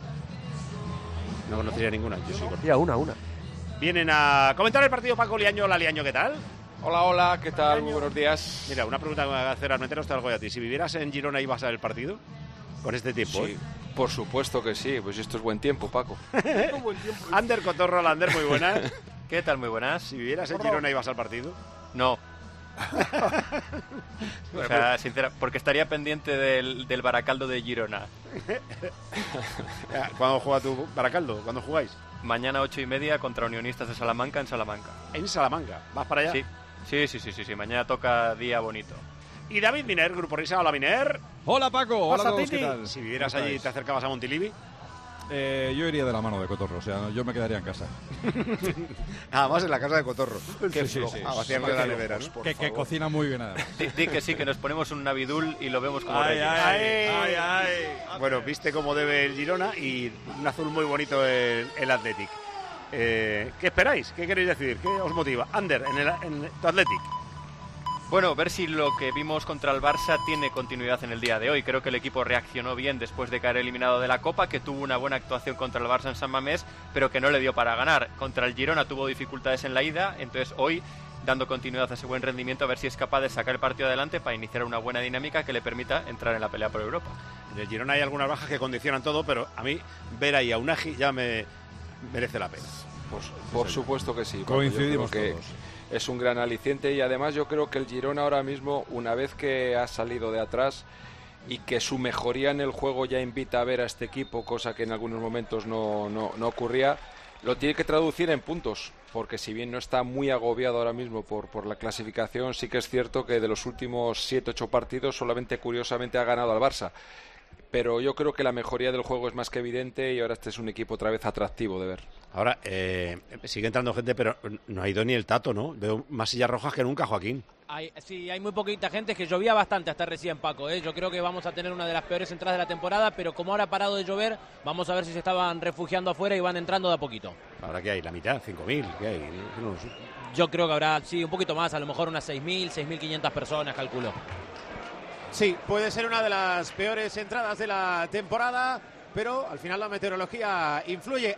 No conocería ninguna, yo sí. Ya, una. Vienen a comentar el partido Paco Liaño. Hola, Liaño, ¿qué tal? Hola, ¿qué tal? Muy buenos días. Mira, una pregunta que me va a hacer Armenteros, te algo a ti. Si vivieras en Girona, ¿ibas a ver el partido? Con este tiempo, Sí, por supuesto que sí. Pues esto es buen tiempo, Paco. Ander Cotorro, Ander, muy buenas. ¿Qué tal? Muy buenas. Si vivieras en Girona, ¿ibas al partido? No. O sea, porque estaría pendiente del Baracaldo de Girona. ¿Cuándo juega tu Baracaldo? ¿Cuándo jugáis? Mañana 8:30 contra Unionistas de Salamanca en Salamanca. ¿En Salamanca? ¿Vas para allá? Sí. Mañana toca día bonito. Y David Miner, Grupo Risa. Hola, Miner. Hola, Paco. Hola a todos, ¿qué tal? Si vivieras allí, ¿te acercabas a Montilivi? Yo iría de la mano de Cotorro, o sea, yo me quedaría en casa. Además en la casa de Cotorro. Sí. Vaciando la nevera, ¿no? Que cocina muy bien. Di que sí, que nos ponemos un Navidul y lo vemos como Ay. reyes. Bueno, viste cómo debe el Girona y un azul muy bonito el Athletic. ¿Qué esperáis? ¿Qué queréis decir? ¿Qué os motiva? Ander, en tu Athletic. Bueno, ver si lo que vimos contra el Barça tiene continuidad en el día de hoy. Creo que el equipo reaccionó bien después de caer eliminado de la Copa, que tuvo una buena actuación contra el Barça en San Mamés, pero que no le dio para ganar. Contra el Girona tuvo dificultades en la ida, entonces hoy, dando continuidad a ese buen rendimiento, a ver si es capaz de sacar el partido adelante para iniciar una buena dinámica que le permita entrar en la pelea por Europa. En el Girona hay algunas bajas que condicionan todo, pero a mí ver ahí a Unagi ya me merece la pena. Pues, por supuesto que sí. Coincidimos que todos. Es un gran aliciente y además yo creo que el Girona ahora mismo, una vez que ha salido de atrás y que su mejoría en el juego ya invita a ver a este equipo, cosa que en algunos momentos no ocurría, lo tiene que traducir en puntos, porque si bien no está muy agobiado ahora mismo por la clasificación, sí que es cierto que de los últimos 7-8 partidos solamente curiosamente ha ganado al Barça. Pero yo creo que la mejoría del juego es más que evidente y ahora este es un equipo otra vez atractivo de ver. Ahora, sigue entrando gente, pero no ha ido ni el Tato, ¿no? Veo más sillas rojas que nunca, Joaquín. Sí, hay muy poquita gente, es que llovía bastante hasta recién, Paco. Yo creo que vamos a tener una de las peores entradas de la temporada, pero como ahora ha parado de llover, vamos a ver si se estaban refugiando afuera y van entrando de a poquito. ¿Ahora qué hay? ¿La mitad? ¿5.000? ¿Qué hay? No lo sé. Yo creo que habrá, sí, un poquito más, a lo mejor unas 6.000, 6.500 personas, calculo. Sí, puede ser una de las peores entradas de la temporada, pero al final la meteorología influye.